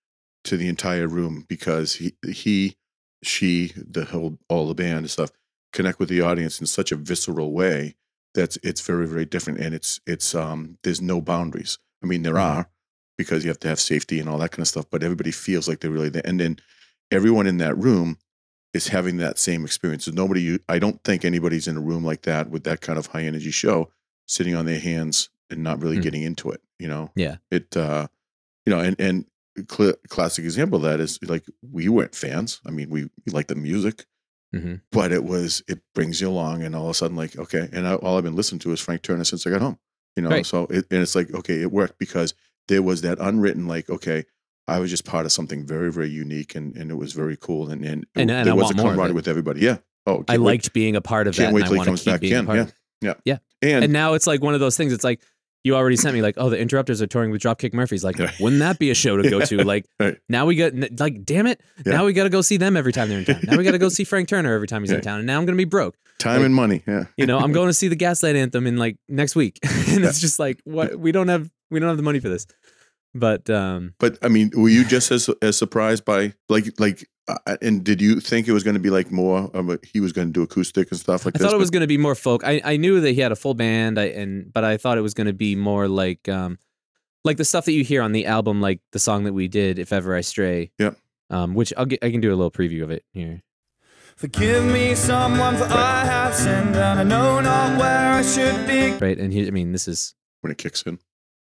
to the entire room because he he she the whole all the band and stuff connect with the audience in such a visceral way that's it's very very different, and it's it's um there's no boundaries. I mean there mm-hmm. are, because you have to have safety and all that kind of stuff, but everybody feels like they're really there, and then everyone in that room is having that same experience. So nobody, I don't think anybody's in a room like that with that kind of high energy show, sitting on their hands and not really mm. getting into it. You know, yeah, it, uh, you know, and and cl- classic example of that is like we weren't fans. I mean, we, we liked the music, mm-hmm. but it was it brings you along, and all of a sudden, like okay, and I, all I've been listening to is Frank Turner since I got home. You know, right. so it, and it's like okay, it worked because there was that unwritten like okay. I was just part of something very, very unique, and, and it was very cool, and and, and, it, and there I was want a camaraderie more with everybody. Yeah. Oh, I wait. liked being a part of can't that. Wait and till I he comes keep back being again. A part yeah. of it. yeah, yeah, and, and now it's like one of those things. It's like you already sent me like, oh, the Interrupters are touring with Dropkick Murphys. Like, wouldn't that be a show to go to? Like, right. now we got like, damn it, yeah. now we got to go see them every time they're in town. Now we got to go see Frank Turner every time he's yeah. in town, and now I'm gonna be broke. Time like, and money. Yeah, you know, I'm going to see the Gaslight Anthem in like next week, and yeah. it's just like, what? We don't have we don't have the money for this. But um, but I mean, were you just as as surprised by like like uh, and did you think it was going to be like more of a, he was going to do acoustic and stuff like I this? thought it but, was going to be more folk. I, I knew that he had a full band, I and but I thought it was going to be more like um like the stuff that you hear on the album, like the song that we did, If Ever I Stray. Yeah. Um, which I'll get, I can do a little preview of it here. Forgive me, someone, for right. I have sinned, and I know not where I should be. Right, and here, I mean, this is when it kicks in.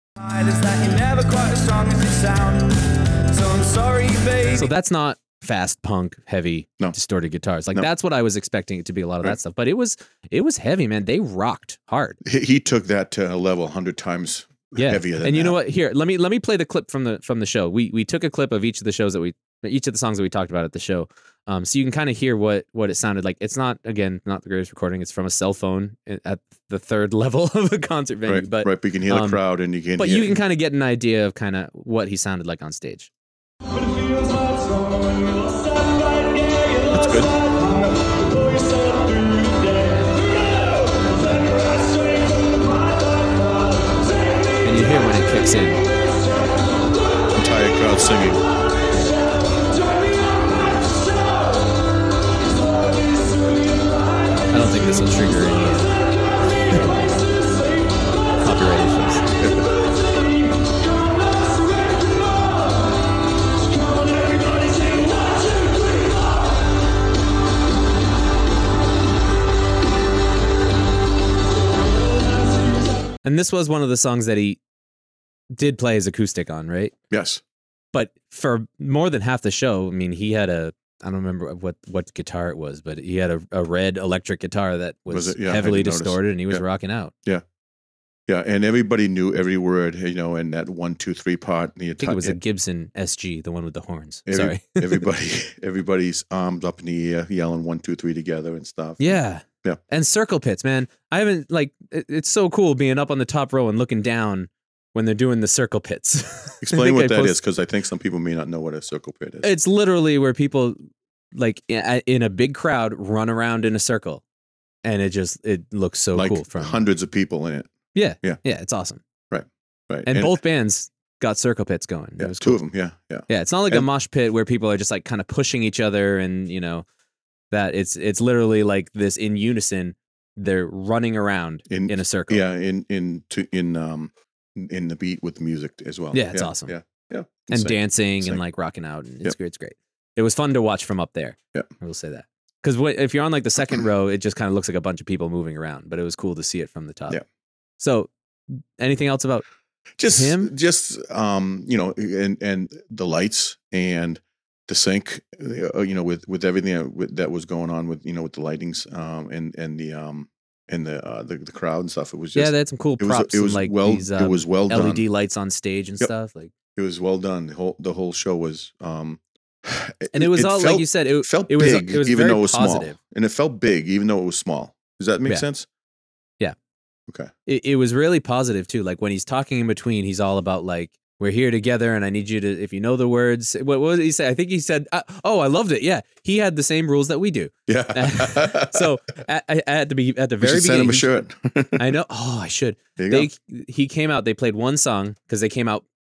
Is that you're never quite as strong as you sound. So I'm sorry, babe. So that's not fast punk, heavy, no. distorted guitars. Like no. that's what I was expecting it to be. A lot of right. that stuff, but it was it was heavy, man. They rocked hard. He, he took that to a level a hundred times yeah. heavier than and you that. know what? Here, let me let me play the clip from the from the show. We we took a clip of each of the shows that we each of the songs that we talked about at the show. Um, so you can kind of hear what what it sounded like. It's not again not the greatest recording. It's from a cell phone at the third level of a concert venue. Right, but right, but you can hear the um, crowd and you can. But hear you can kind of get an idea of kind of what he sounded like on stage. That's good. And you hear when it kicks in. Entire crowd singing. I don't think this will trigger any copyright issues. And this was one of the songs that he did play his acoustic on, right? Yes. But for more than half the show, I mean, he had a, I don't remember what, what guitar it was, but he had a, a red electric guitar that was, was yeah, heavily distorted, and he was yeah. rocking out. Yeah. Yeah, and everybody knew every word, you know, in that one, two, three part. The I think it was a Gibson S G, the one with the horns. Every, Sorry. everybody, everybody's arms up in the air, yelling one, two, three together and stuff. Yeah. Yeah. And circle pits, man. I haven't, like, it, it's so cool being up on the top row and looking down when they're doing the circle pits. Explain what I that post- is, because I think some people may not know what a circle pit is. It's literally where people, like, in a big crowd, run around in a circle. And it just, it looks so like cool. From hundreds of people in it. Yeah. Yeah. Yeah. It's awesome. Right. Right. And, and both bands got circle pits going. Yeah. It was two cool. of them. Yeah. Yeah. Yeah. It's not like and, a mosh pit where people are just like kind of pushing each other and, you know, that it's, it's literally like this in unison. They're running around in, in a circle. Yeah. In, in, to, in, um, in the beat with the music as well. Yeah. It's yeah, awesome. Yeah. Yeah. And Sing. dancing Sing. and like rocking out. And it's yep. great. It's great. It was fun to watch from up there. Yeah. I will say that. Because if you're on like the second row, it just kind of looks like a bunch of people moving around, but it was cool to see it from the top. Yeah. So anything else about just him? Just, um, you know, and, and the lights and the sync, uh, you know, with, with everything that, with, that was going on with, you know, with the lightings, um, and, and the, um, and the, uh, the, the crowd and stuff. It was just, yeah, they had some cool props. It was, it was and like well, these, um, it was well done. L E D lights on stage and yep. stuff. Like it was well done. The whole, the whole show was, um, and it was it all, felt, like you said, it felt it big, was, it was even very though it was positive. small, and it felt big, even though it was small. Does that make yeah. sense? Yeah. Okay. It, it was really positive too. Like when he's talking in between, he's all about like, we're here together and I need you to, if you know the words, what, what did he say? I think he said, uh, oh, I loved it. Yeah. He had the same rules that we do. Yeah. So at, at the at the we very should beginning. Send him a shirt. I know. Oh, I should. There you they, go. He came out, they played one song because they came out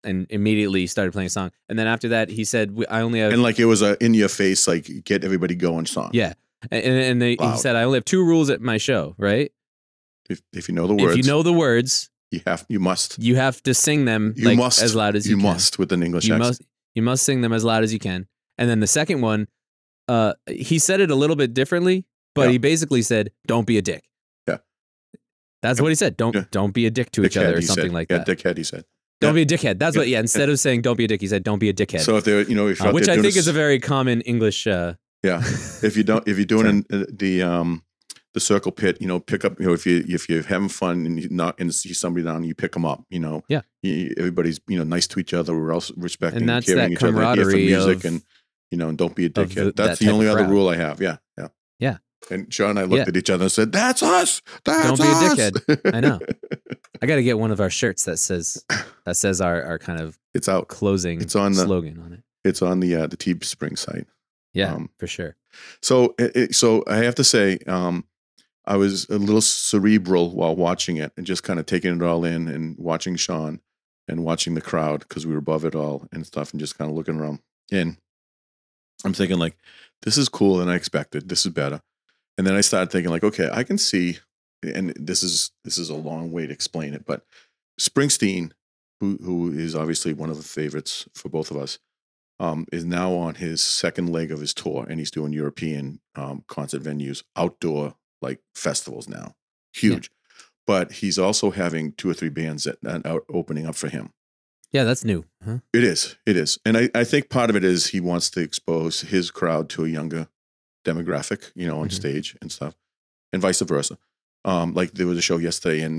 and immediately started playing a song. And then after that, he said, "We- I only have And like it was a in your face, like get everybody going song. yeah." And, and they, he Loud. said, "I only have two rules at my show, right? If if you know the words, If you know the words, you have you must you have to sing them you like, must as loud as you, you can. must with an English You accent. must you must sing them as loud as you can." And then the second one, uh, he said it a little bit differently, but Yeah. he basically said, "Don't be a dick." Yeah. That's what he said. Don't Yeah. don't be a dick to each Dickhead, other or he something said. like yeah, that. dickhead, he said. Don't Yeah. be a dickhead. That's Yeah. what. Yeah. Instead of saying "Don't be a dick," he said "Don't be a dickhead." So if they're you know if you're uh, out which there I doing think a is a s- very common English. Uh, yeah if you don't if you're doing an, uh, the um the circle pit, you know, pick up, you know, if you if you're having fun and you not and see somebody down, you pick them up, you know. Yeah. You, everybody's you know nice to each other. We're all respecting And and, that's caring that each other. Here for camaraderie music of- and you know, and don't be a of dickhead. the- That's that the type only of other crowd. rule I have. Yeah, yeah, Yeah. And John and I looked Yeah. at each other and said, "That's us. That's Don't be a us." dickhead. I know. I got to get one of our shirts that says that says our, our kind of It's out. closing It's on the- slogan on it. It's on the uh, the Teespring site. Yeah, Um, for sure. So, it, it- so I have to say, um, I was a little cerebral while watching it and just kind of taking it all in and watching Sean and watching the crowd because we were above it all and stuff and just kind of looking around. And I'm thinking like, this is cooler than I expected. This is better. And then I started thinking like, okay, I can see, and this is this is a long way to explain it, but Springsteen, who who is obviously one of the favorites for both of us, um, is now on his second leg of his tour, and he's doing European um, concert venues, outdoor like festivals now, huge. But he's also having two or three bands that, that are opening up for him. Yeah, that's new. Huh? It is, it is, and I, I think part of it is he wants to expose his crowd to a younger demographic, you know, on Mhm. stage and stuff, and vice versa. Um, like there was a show yesterday in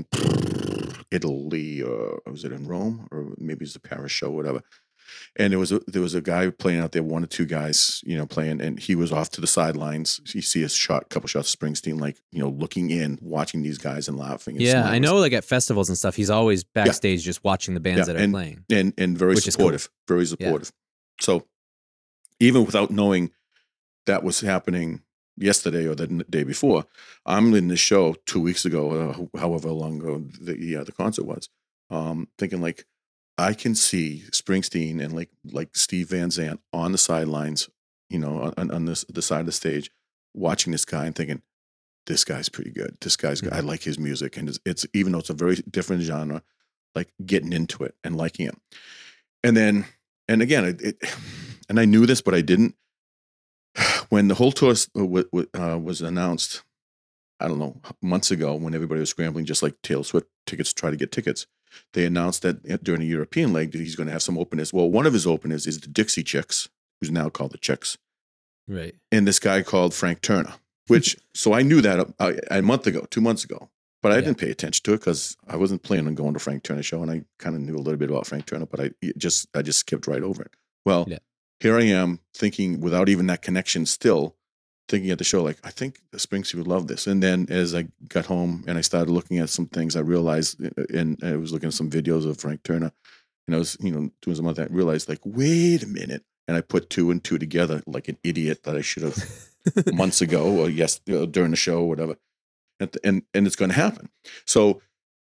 Italy, or was it in Rome, or maybe it's the Paris show, whatever. And there was a there was a guy playing out there, one or two guys, you know, playing, and he was off to the sidelines. You see a shot, couple shots of Springsteen, like you know, looking in, watching these guys and laughing. And Yeah, I smiling. know. Like at festivals and stuff, he's always backstage just watching the bands Yeah, that are and- playing. and and very Which is cool. supportive, very supportive. So even without knowing that was happening yesterday or the n- day before, I'm in the show two weeks ago, uh, however long ago the uh, the concert was, um, thinking like I can see Springsteen and like like Steve Van Zandt on the sidelines, you know, on, on this the side of the stage, watching this guy and thinking, this guy's pretty good. This guy's I like his music, and it's, it's even though it's a very different genre, like getting into it and liking it. And then, and again, it, it and I knew this, but I didn't. When the whole tour s- w- w- uh, was announced, I don't know, months ago, when everybody was scrambling, just like Taylor Swift tickets, to try to get tickets, they announced that during the European leg that he's going to have some openers. Well, one of his openers is the Dixie Chicks, who's now called the Chicks, Right. and this guy called Frank Turner, which, so I knew that a, a month ago, two months ago, but I Yeah. didn't pay attention to it because I wasn't planning on going to Frank Turner show, and I kind of knew a little bit about Frank Turner, but I it just I just skipped right over it. Well, Yeah. here I am thinking without even that connection, still thinking at the show, like, I think Springsteen would love this. And then as I got home and I started looking at some things, I realized, and I was looking at some videos of Frank Turner, and I was, you know, doing some of that, I realized, like, wait a minute. And I put two and two together like an idiot that I should have months ago or yes, you know, during the show or whatever. And, and, and it's going to happen. So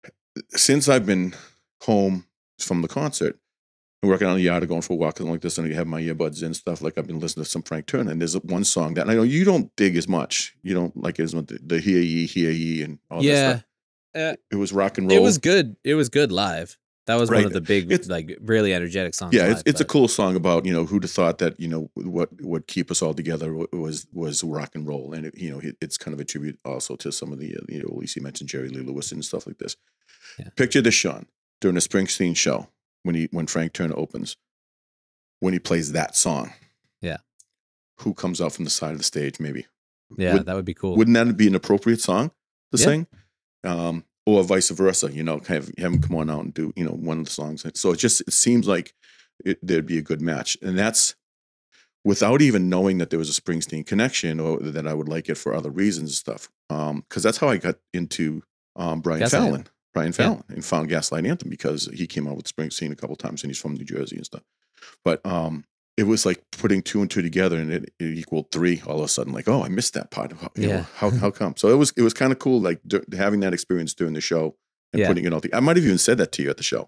since I've been home from the concert, working on the yard or going for a walk and like this, and I have my earbuds in and stuff. Like I've been listening to some Frank Turner, and there's one song that and I know you don't dig as much. You don't like it as much. The, the hear ye, hear ye, and all that Yeah. stuff. Uh, It was rock and roll. It was good. It was good live. That was one Right. of the big, It's- like, really energetic songs. yeah, live, it's, it's a but- cool song about you know who'd have thought that you know what would keep us all together wa- was was rock and roll, and it, you know it, it's kind of a tribute also to some of the uh, you know at least you mentioned Jerry Lee Lewis and stuff like this. Yeah. Picture this, Sean, during a Springsteen show when he when Frank Turner opens, when he plays that song. Yeah. Who comes out from the side of the stage? Maybe. Yeah, Would- that would be cool. Wouldn't that be an appropriate song to Yeah. sing? Um, or vice versa, you know, have, have him come on out and do, you know, one of the songs. So it just, it seems like it, there'd be a good match. And that's without even knowing that there was a Springsteen connection or that I would like it for other reasons and stuff. Um, cause that's how I got into, um, Brian Gaslight Fallon, Anthem. Brian Yeah. Fallon and found Gaslight Anthem because he came out with Springsteen a couple times and he's from New Jersey and stuff. But, um, it was like putting two and two together, and it, it equaled three. All of a sudden, like, oh, I missed that part. How, you Yeah. know, how how come? So it was it was kind of cool, like d- having that experience during the show and Yeah. putting it all. The, I might have even said that to you at the show.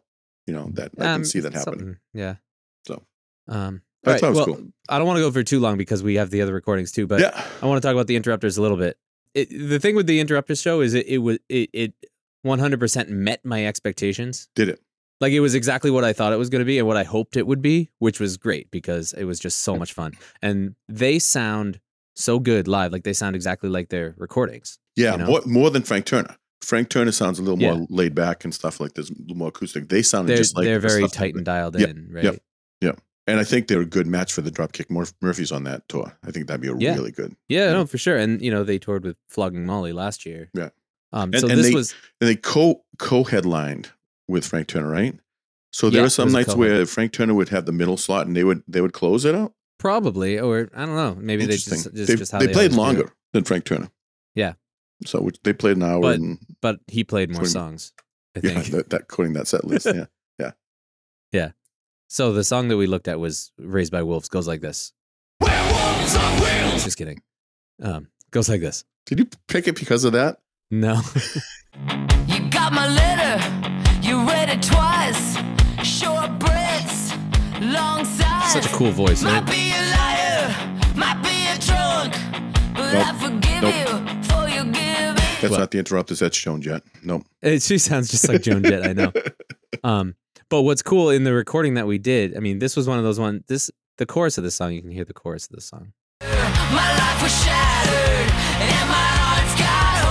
you know, that I can Um, see that happening. something, Yeah. So Um, I all thought it was well, cool. I don't want to go for too long because we have the other recordings too, but Yeah. I want to talk about the Interrupters a little bit. It, the thing with the Interrupters show is it it was it, it one hundred percent met my expectations. Did it? Like it was exactly what I thought it was going to be and what I hoped it would be, which was great because it was just so much fun. And they sound so good live, like they sound exactly like their recordings. Yeah, you know? more, more than Frank Turner. Frank Turner sounds a little Yeah. more laid back and stuff like this, a little more acoustic. They sounded They're just like they're the very stuff tight that- and dialed Yep, in, right? Yep. Yep. And I think they're a good match for the Dropkick Murph- Murphys on that tour. I think that'd be a Yeah. really good. Yeah, Yeah. no, for sure. And you know, they toured with Flogging Molly last year. Yeah. Um, And- so and this they- was And they co co headlined with Frank Turner, right? So there Yeah, are some it was a nights co-head. where Frank Turner would have the middle slot and they would they would close it out. probably, or I don't know, maybe they Interesting. just, just, they just how they, they, played always do it. longer than Frank Turner. Yeah. So which, they played an hour But- and But he played more Twenty- songs, I yeah, think. that, that according to that set list. Yeah. So the song that we looked at was Raised by Wolves, goes like this. Werewolves on wheels. Just kidding. Um, goes like this. Did you pick it because of that? No. You got my letter, you read it twice. Short breaths, long sighs. Such a cool voice, Might right? be a liar, might be a drunk, but Nope. I forgive Nope. you for you giving. That's What? not the Interrupters. That's Joan Jett. Nope. It, she sounds just like Joan Jett, I know. Um, but what's cool in the recording that we did, I mean, this was one of those one. This the chorus of the song. You can hear the chorus of the song. My life was shattered, and my heart's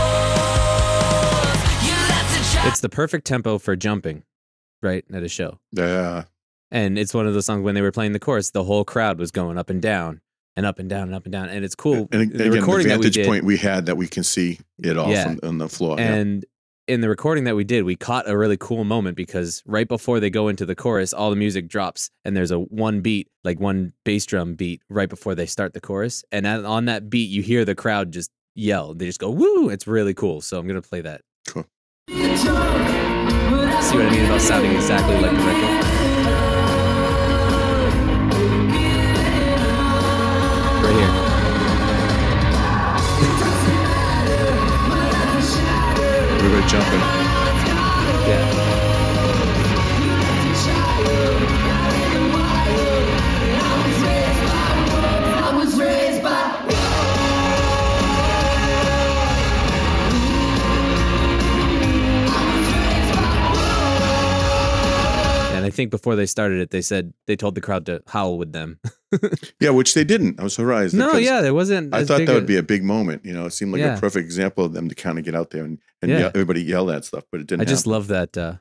got holes. You left a child. It's the perfect tempo for jumping, right, at a show. Yeah. And it's one of those songs when they were playing the chorus, the whole crowd was going up and down and up and down and up and down, and it's cool. And, and the again, the recording that we vantage did, point we had that we can see it all Yeah. from on the floor. yeah. and in the recording that we did, we caught a really cool moment because right before they go into the chorus, all the music drops and there's a one beat, like one bass drum beat right before they start the chorus. And at- on that beat, you hear the crowd just yell. They just go, woo! It's really cool. So I'm going to play that. Cool. See what I mean about sounding exactly like the record? Right here. Everybody jumping. Yeah. And I think before they started it, they said they told the crowd to howl with them. Yeah, which they didn't. I was surprised. No, because yeah, there wasn't. I as thought big that a- would be a big moment. You know, it seemed like Yeah. a perfect example of them to kind of get out there and, and Yeah. yell, everybody yell that stuff, but it didn't I just happen. love that. Uh,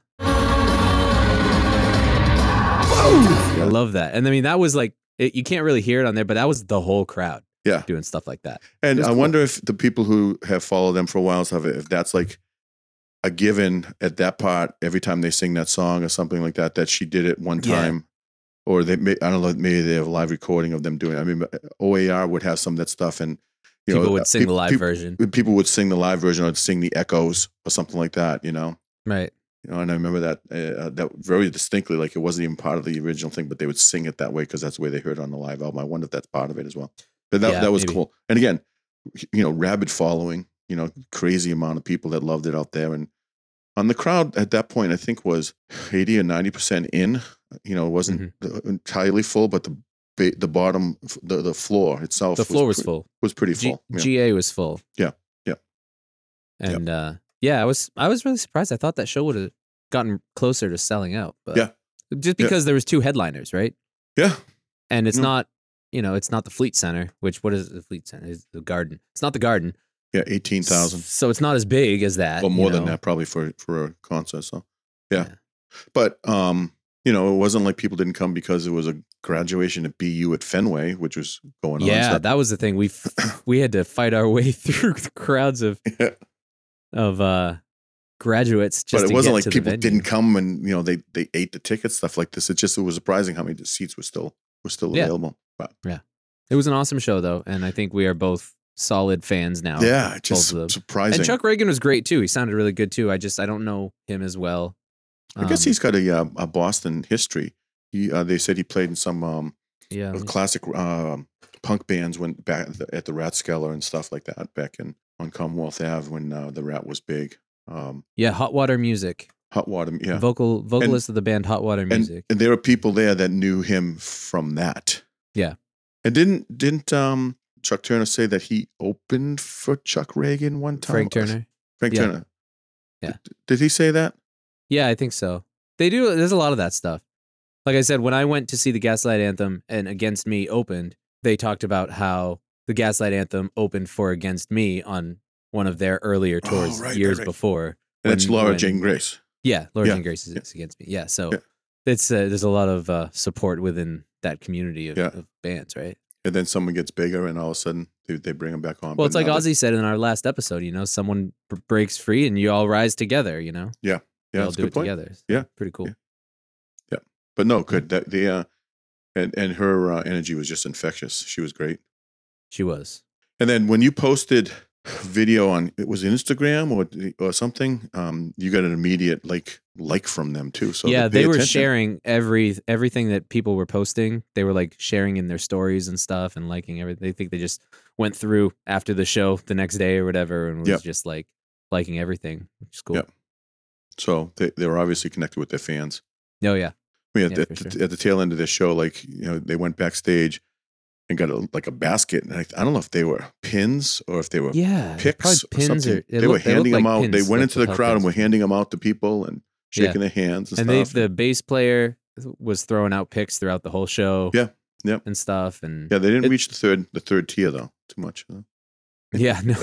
I love that. And I mean, that was like, it, you can't really hear it on there, but that was the whole crowd Yeah. doing stuff like that. And It's I cool. wonder if the people who have followed them for a while have it, if that's like a given at that part every time they sing that song or something like that, that she did it one Yeah. time. Or they may, I don't know, maybe they have a live recording of them doing it. I mean, O A R would have some of that stuff and, you People know, would uh, sing peop- the live peop- version. People would sing the live version or sing the echoes or something like that, you know? Right. You know, and I remember that uh, that very distinctly, like it wasn't even part of the original thing, but they would sing it that way because that's the way they heard it on the live album. I wonder if that's part of it as well. But that Yeah, that was maybe. cool. And again, you know, rabid following, you know, crazy amount of people that loved it out there. And on the crowd at that point, I think was eighty or ninety percent in. You know, it wasn't Mm-hmm. entirely full, but the ba- the bottom, the the floor itself, The floor was pre- full. Was pretty G- full. yeah. G A was full. Yeah, yeah. And uh, yeah, I was I was really surprised. I thought that show would have gotten closer to selling out. But Yeah. just Yeah. because there was two headliners, right? Yeah. And it's Yeah. not, you know, it's not the Fleet Center, which what is the Fleet Center? It's the Garden. It's not the Garden. Yeah, eighteen thousand. So it's not as big as that. Well, you more than know? that, probably for for a concert. So, yeah. Yeah. But um, you know, it wasn't like people didn't come because it was a graduation at B U at Fenway, which was going on. Yeah, So- that was the thing. We f- we had to fight our way through the crowds of Yeah. of uh, graduates. Just But it to wasn't get like to the people venue. didn't come and you know they they ate the tickets, stuff like this. It just it was surprising how many seats were still were still Yeah. available. But It was an awesome show, though, and I think we are both solid fans now. yeah, both just of them. surprising. And Chuck Reagan was great too. He sounded really good too. I just I don't know him as well. I guess Um, he's got a uh, a Boston history. He uh, they said he played in some um, yeah. of classic um, punk bands when back at the, at the Rathskeller and stuff like that back in on Commonwealth Ave when uh, the Rat was big. Um, Yeah, Hot Water Music. Hot Water, yeah. Vocal vocalist and, of the band Hot Water Music. And, and there were people there that knew him from that. Yeah. And didn't didn't um, Chuck Turner say that he opened for Chuck Reagan one time? Frank Turner. Frank yeah. Turner. Yeah. Did, did he say that? Yeah, I think so. They do. There's a lot of that stuff. Like I said, when I went to see the Gaslight Anthem and Against Me opened, they talked about how the Gaslight Anthem opened for Against Me on one of their earlier tours oh, right, years right, right. before. And it's Laura when, Jane Grace. Yeah, Laura yeah. Jane Grace is, yeah. is Against Me. Yeah, so yeah. it's uh, there's a lot of uh, support within that community of, yeah. of bands, right? And then someone gets bigger, and all of a sudden they, they bring them back on. Well, but it's like now Ozzy said in our last episode. You know, someone b- breaks free, and you all rise together. You know. Yeah, yeah, you all that's a do good it point. together. So yeah, pretty cool. Yeah. yeah. But no, good. That the uh, and and her uh, energy was just infectious. She was great. She was. And then when you posted video on it was Instagram or or something, um, you got an immediate like like from them too. So yeah, they, they were attention. sharing every everything that people were posting. They were like sharing in their stories and stuff and liking everything. They think they just went through after the show the next day or whatever and was yep. just like liking everything, which is cool. Yep. So they they were obviously connected with their fans. Oh yeah. I mean, at, yeah, the, sure. at the tail end of this show, like you know, they went backstage and got a, like a basket. And I, I don't know if they were pins or if they were yeah, picks or pins something. or, they look, were handing they them like out. They pins, went like into the crowd pins. and were handing them out to people and shaking yeah. their hands and, and stuff. they the bass player was throwing out picks throughout the whole show. Yeah, yeah, and stuff. And yeah, they didn't it, reach the third the third tier though. Too much. Huh? Yeah, no,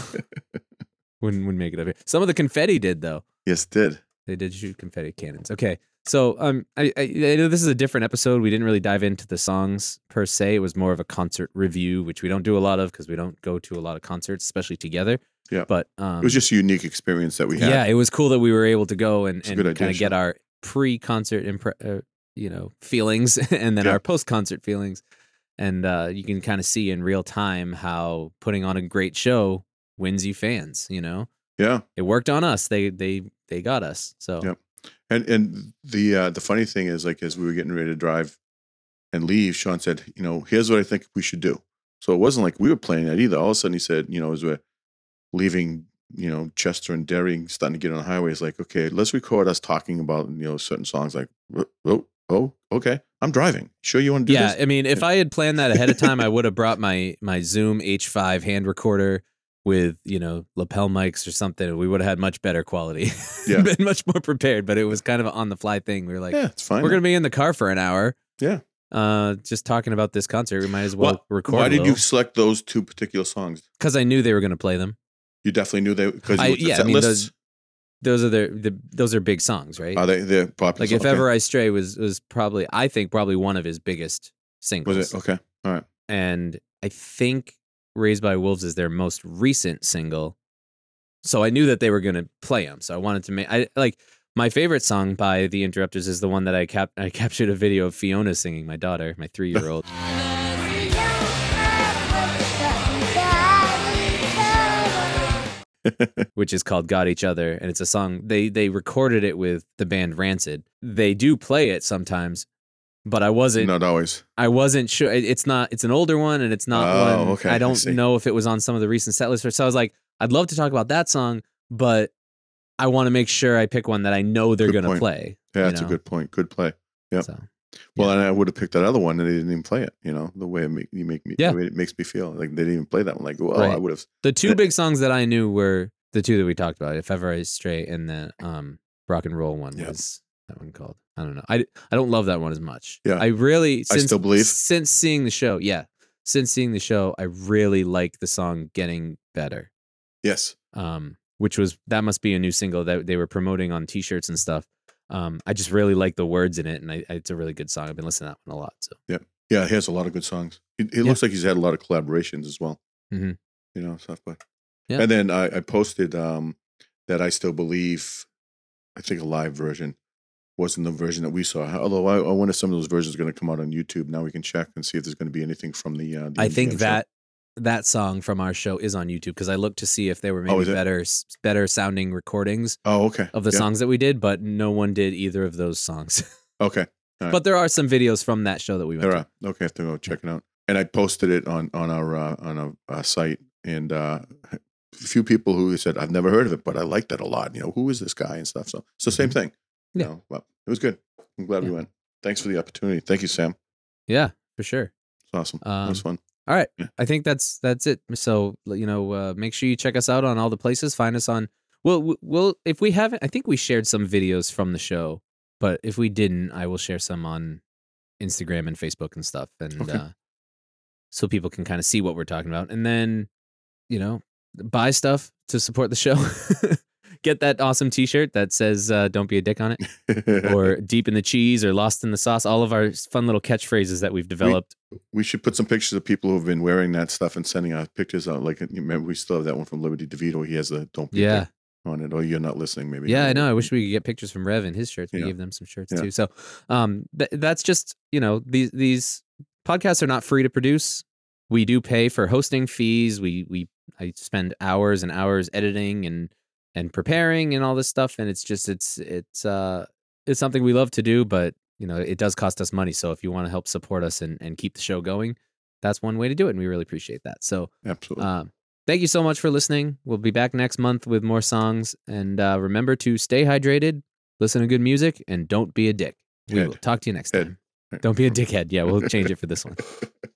wouldn't wouldn't make it up here. Some of the confetti did though. Yes, did. They did shoot confetti cannons. Okay. So um, I, I, I know this is a different episode. We didn't really dive into the songs per se. It was more of a concert review, which we don't do a lot of because we don't go to a lot of concerts, especially together. Yeah. But um, it was just a unique experience that we had. Yeah, it was cool that we were able to go and, and idea, kind of sure. get our pre-concert impre- uh, you know, feelings and then yeah. our post-concert feelings. And uh, you can kind of see in real time how putting on a great show wins you fans, you know? Yeah. It worked on us. They they they got us. So yeah. And and the uh, the funny thing is, like, as we were getting ready to drive and leave, Sean said, you know, here's what I think we should do. So it wasn't like we were playing that either. All of a sudden he said, you know, as we're leaving, you know, Chester and Derry, starting to get on the highway, it's like, okay, let's record us talking about, you know, certain songs like, oh, oh, okay, I'm driving. Sure you want to do yeah, this? I mean, if I had planned that ahead of time, I would have brought my my Zoom H five hand recorder with, you know, lapel mics or something. We would have had much better quality. Yeah. Been much more prepared, but it was kind of an on the fly thing. We were like, yeah, it's fine. we're going to be in the car for an hour. Yeah. Uh, just talking about this concert. We might as well, well record. Why a did little. you select those two particular songs? Because I knew they were going to play them. You definitely knew they because I, yeah, I mean, lists. those, those are their the, those are big songs, right? Are they? They're popular. Like If okay. Ever I Stray was was probably I think probably one of his biggest singles. Was it okay? All right. And I think Raised by Wolves is their most recent single. So I knew that they were going to play them. So I wanted to make I like my favorite song by The Interrupters is the one that I cap I captured a video of Fiona singing, my daughter, my three year old. Which is called Got Each Other, and it's a song they they recorded it with the band Rancid. They do play it sometimes, but I wasn't not always. I wasn't sure. It's not. It's an older one, and it's not Oh, one. okay, I I don't see. know if it was on some of the recent set lists. So I was like, I'd love to talk about that song, but I want to make sure I pick one that I know they're Good going to point. play. Yeah, you that's a know? good point. Good play. Yeah. So, Well, and I would have picked that other one, and they didn't even play it. You know, the way it make you make me, Yeah. the way it makes me feel like they didn't even play that one. Like, well, Right. I would have. the two big songs that I knew were the two that we talked about, If Ever I Stray and the um, rock and roll one. Yeah. Was that one called? I don't know. I, I don't love that one as much. Yeah. I really I since, Still Believe? since seeing the show. Yeah, since seeing the show, I really like the song Getting Better. Yes. Um, which was that must be a new single that they were promoting on T-shirts and stuff. Um, I just really like the words in it, and I, it's a really good song. I've been listening to that one a lot. So Yeah. Yeah. He has a lot of good songs. It, it Yeah. looks like he's had a lot of collaborations as well. Mhm. You know, stuff. But Yeah. and then I, I posted um, that I Still Believe. I think a live version wasn't the version that we saw. Although I, I wonder if some of those versions are going to come out on YouTube. Now we can check and see if there's going to be anything from the. Uh, the I M G M think show. that that song from our show is on YouTube because I looked to see if there were Oh, maybe is it? better better sounding recordings Oh, okay. of the Yeah. songs that we did, but no one did either of those songs. Okay. All right. But there are some videos from that show that we went There to. are. Okay, I have to go check it out. And I posted it on on our uh, on a, uh site, and uh, a few people who said I've never heard of it, but I like that a lot. You know, who is this guy and stuff. So it's the same Mm-hmm. thing. You Yeah. know, but it was good. I'm glad Yeah. we went. Thanks for the opportunity. Thank you, Sam. Yeah, for sure. It's awesome. Um, it was fun. All right. Yeah. I think that's that's it. So, you know, uh, make sure you check us out on all the places. Find us on, well, we'll, if we haven't, I think we shared some videos from the show, but if we didn't, I will share some on Instagram and Facebook and stuff. And Okay. uh, so people can kind of see what we're talking about. And then, you know, buy stuff to support the show. Get that awesome t-shirt that says, uh, don't be a dick on it, or deep in the cheese, or lost in the sauce. All of our fun little catchphrases that we've developed. We should put some pictures of people who have been wearing that stuff and sending out pictures out. Like, you remember, we still have that one from Liberty DeVito. He has the "Don't Be a Yeah. Dick" on it. Oh, you're not listening, maybe. Yeah, I know. I wish we could get pictures from Rev and his shirts. We Yeah. gave them some shirts Yeah. too. So, um, th- that's just, you know, these these podcasts are not free to produce. We do pay for hosting fees. We we I spend hours and hours editing and and preparing and all this stuff. And it's just it's it's uh it's something we love to do, but you know, it does cost us money. So if you want to help support us and and keep the show going, that's one way to do it, and we really appreciate that. So, Absolutely. um, thank you so much for listening. We'll be back next month with more songs. And uh, remember to stay hydrated, listen to good music, and don't be a dick. We Head. will talk to you next Head. time. Don't be a dickhead. Yeah, we'll change it for this one.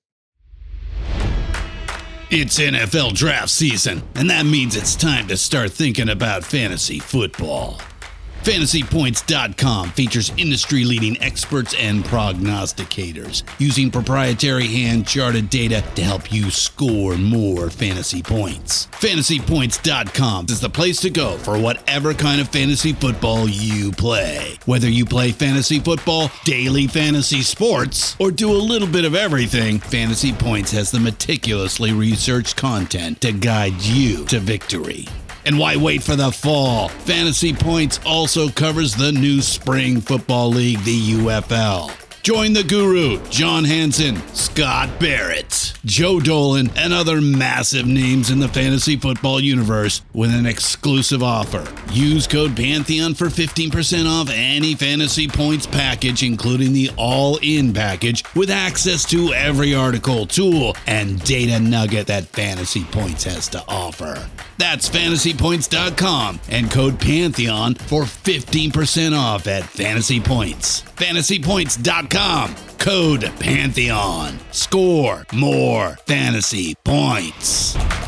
It's N F L draft season, and that means it's time to start thinking about fantasy football. Fantasy Points dot com features industry-leading experts and prognosticators using proprietary hand-charted data to help you score more fantasy points. Fantasy Points dot com is the place to go for whatever kind of fantasy football you play. Whether you play fantasy football, daily fantasy sports, or do a little bit of everything, Fantasy Points has the meticulously researched content to guide you to victory. And why wait for the fall? Fantasy Points also covers the new spring football league, the U F L. Join the guru, John Hansen, Scott Barrett, Joe Dolan, and other massive names in the fantasy football universe with an exclusive offer. Use code Pantheon for fifteen percent off any Fantasy Points package, including the all-in package, with access to every article, tool, and data nugget that Fantasy Points has to offer. That's Fantasy Points dot com and code Pantheon for fifteen percent off at Fantasy Points. Fantasy Points dot com, code Pantheon. Score more fantasy points.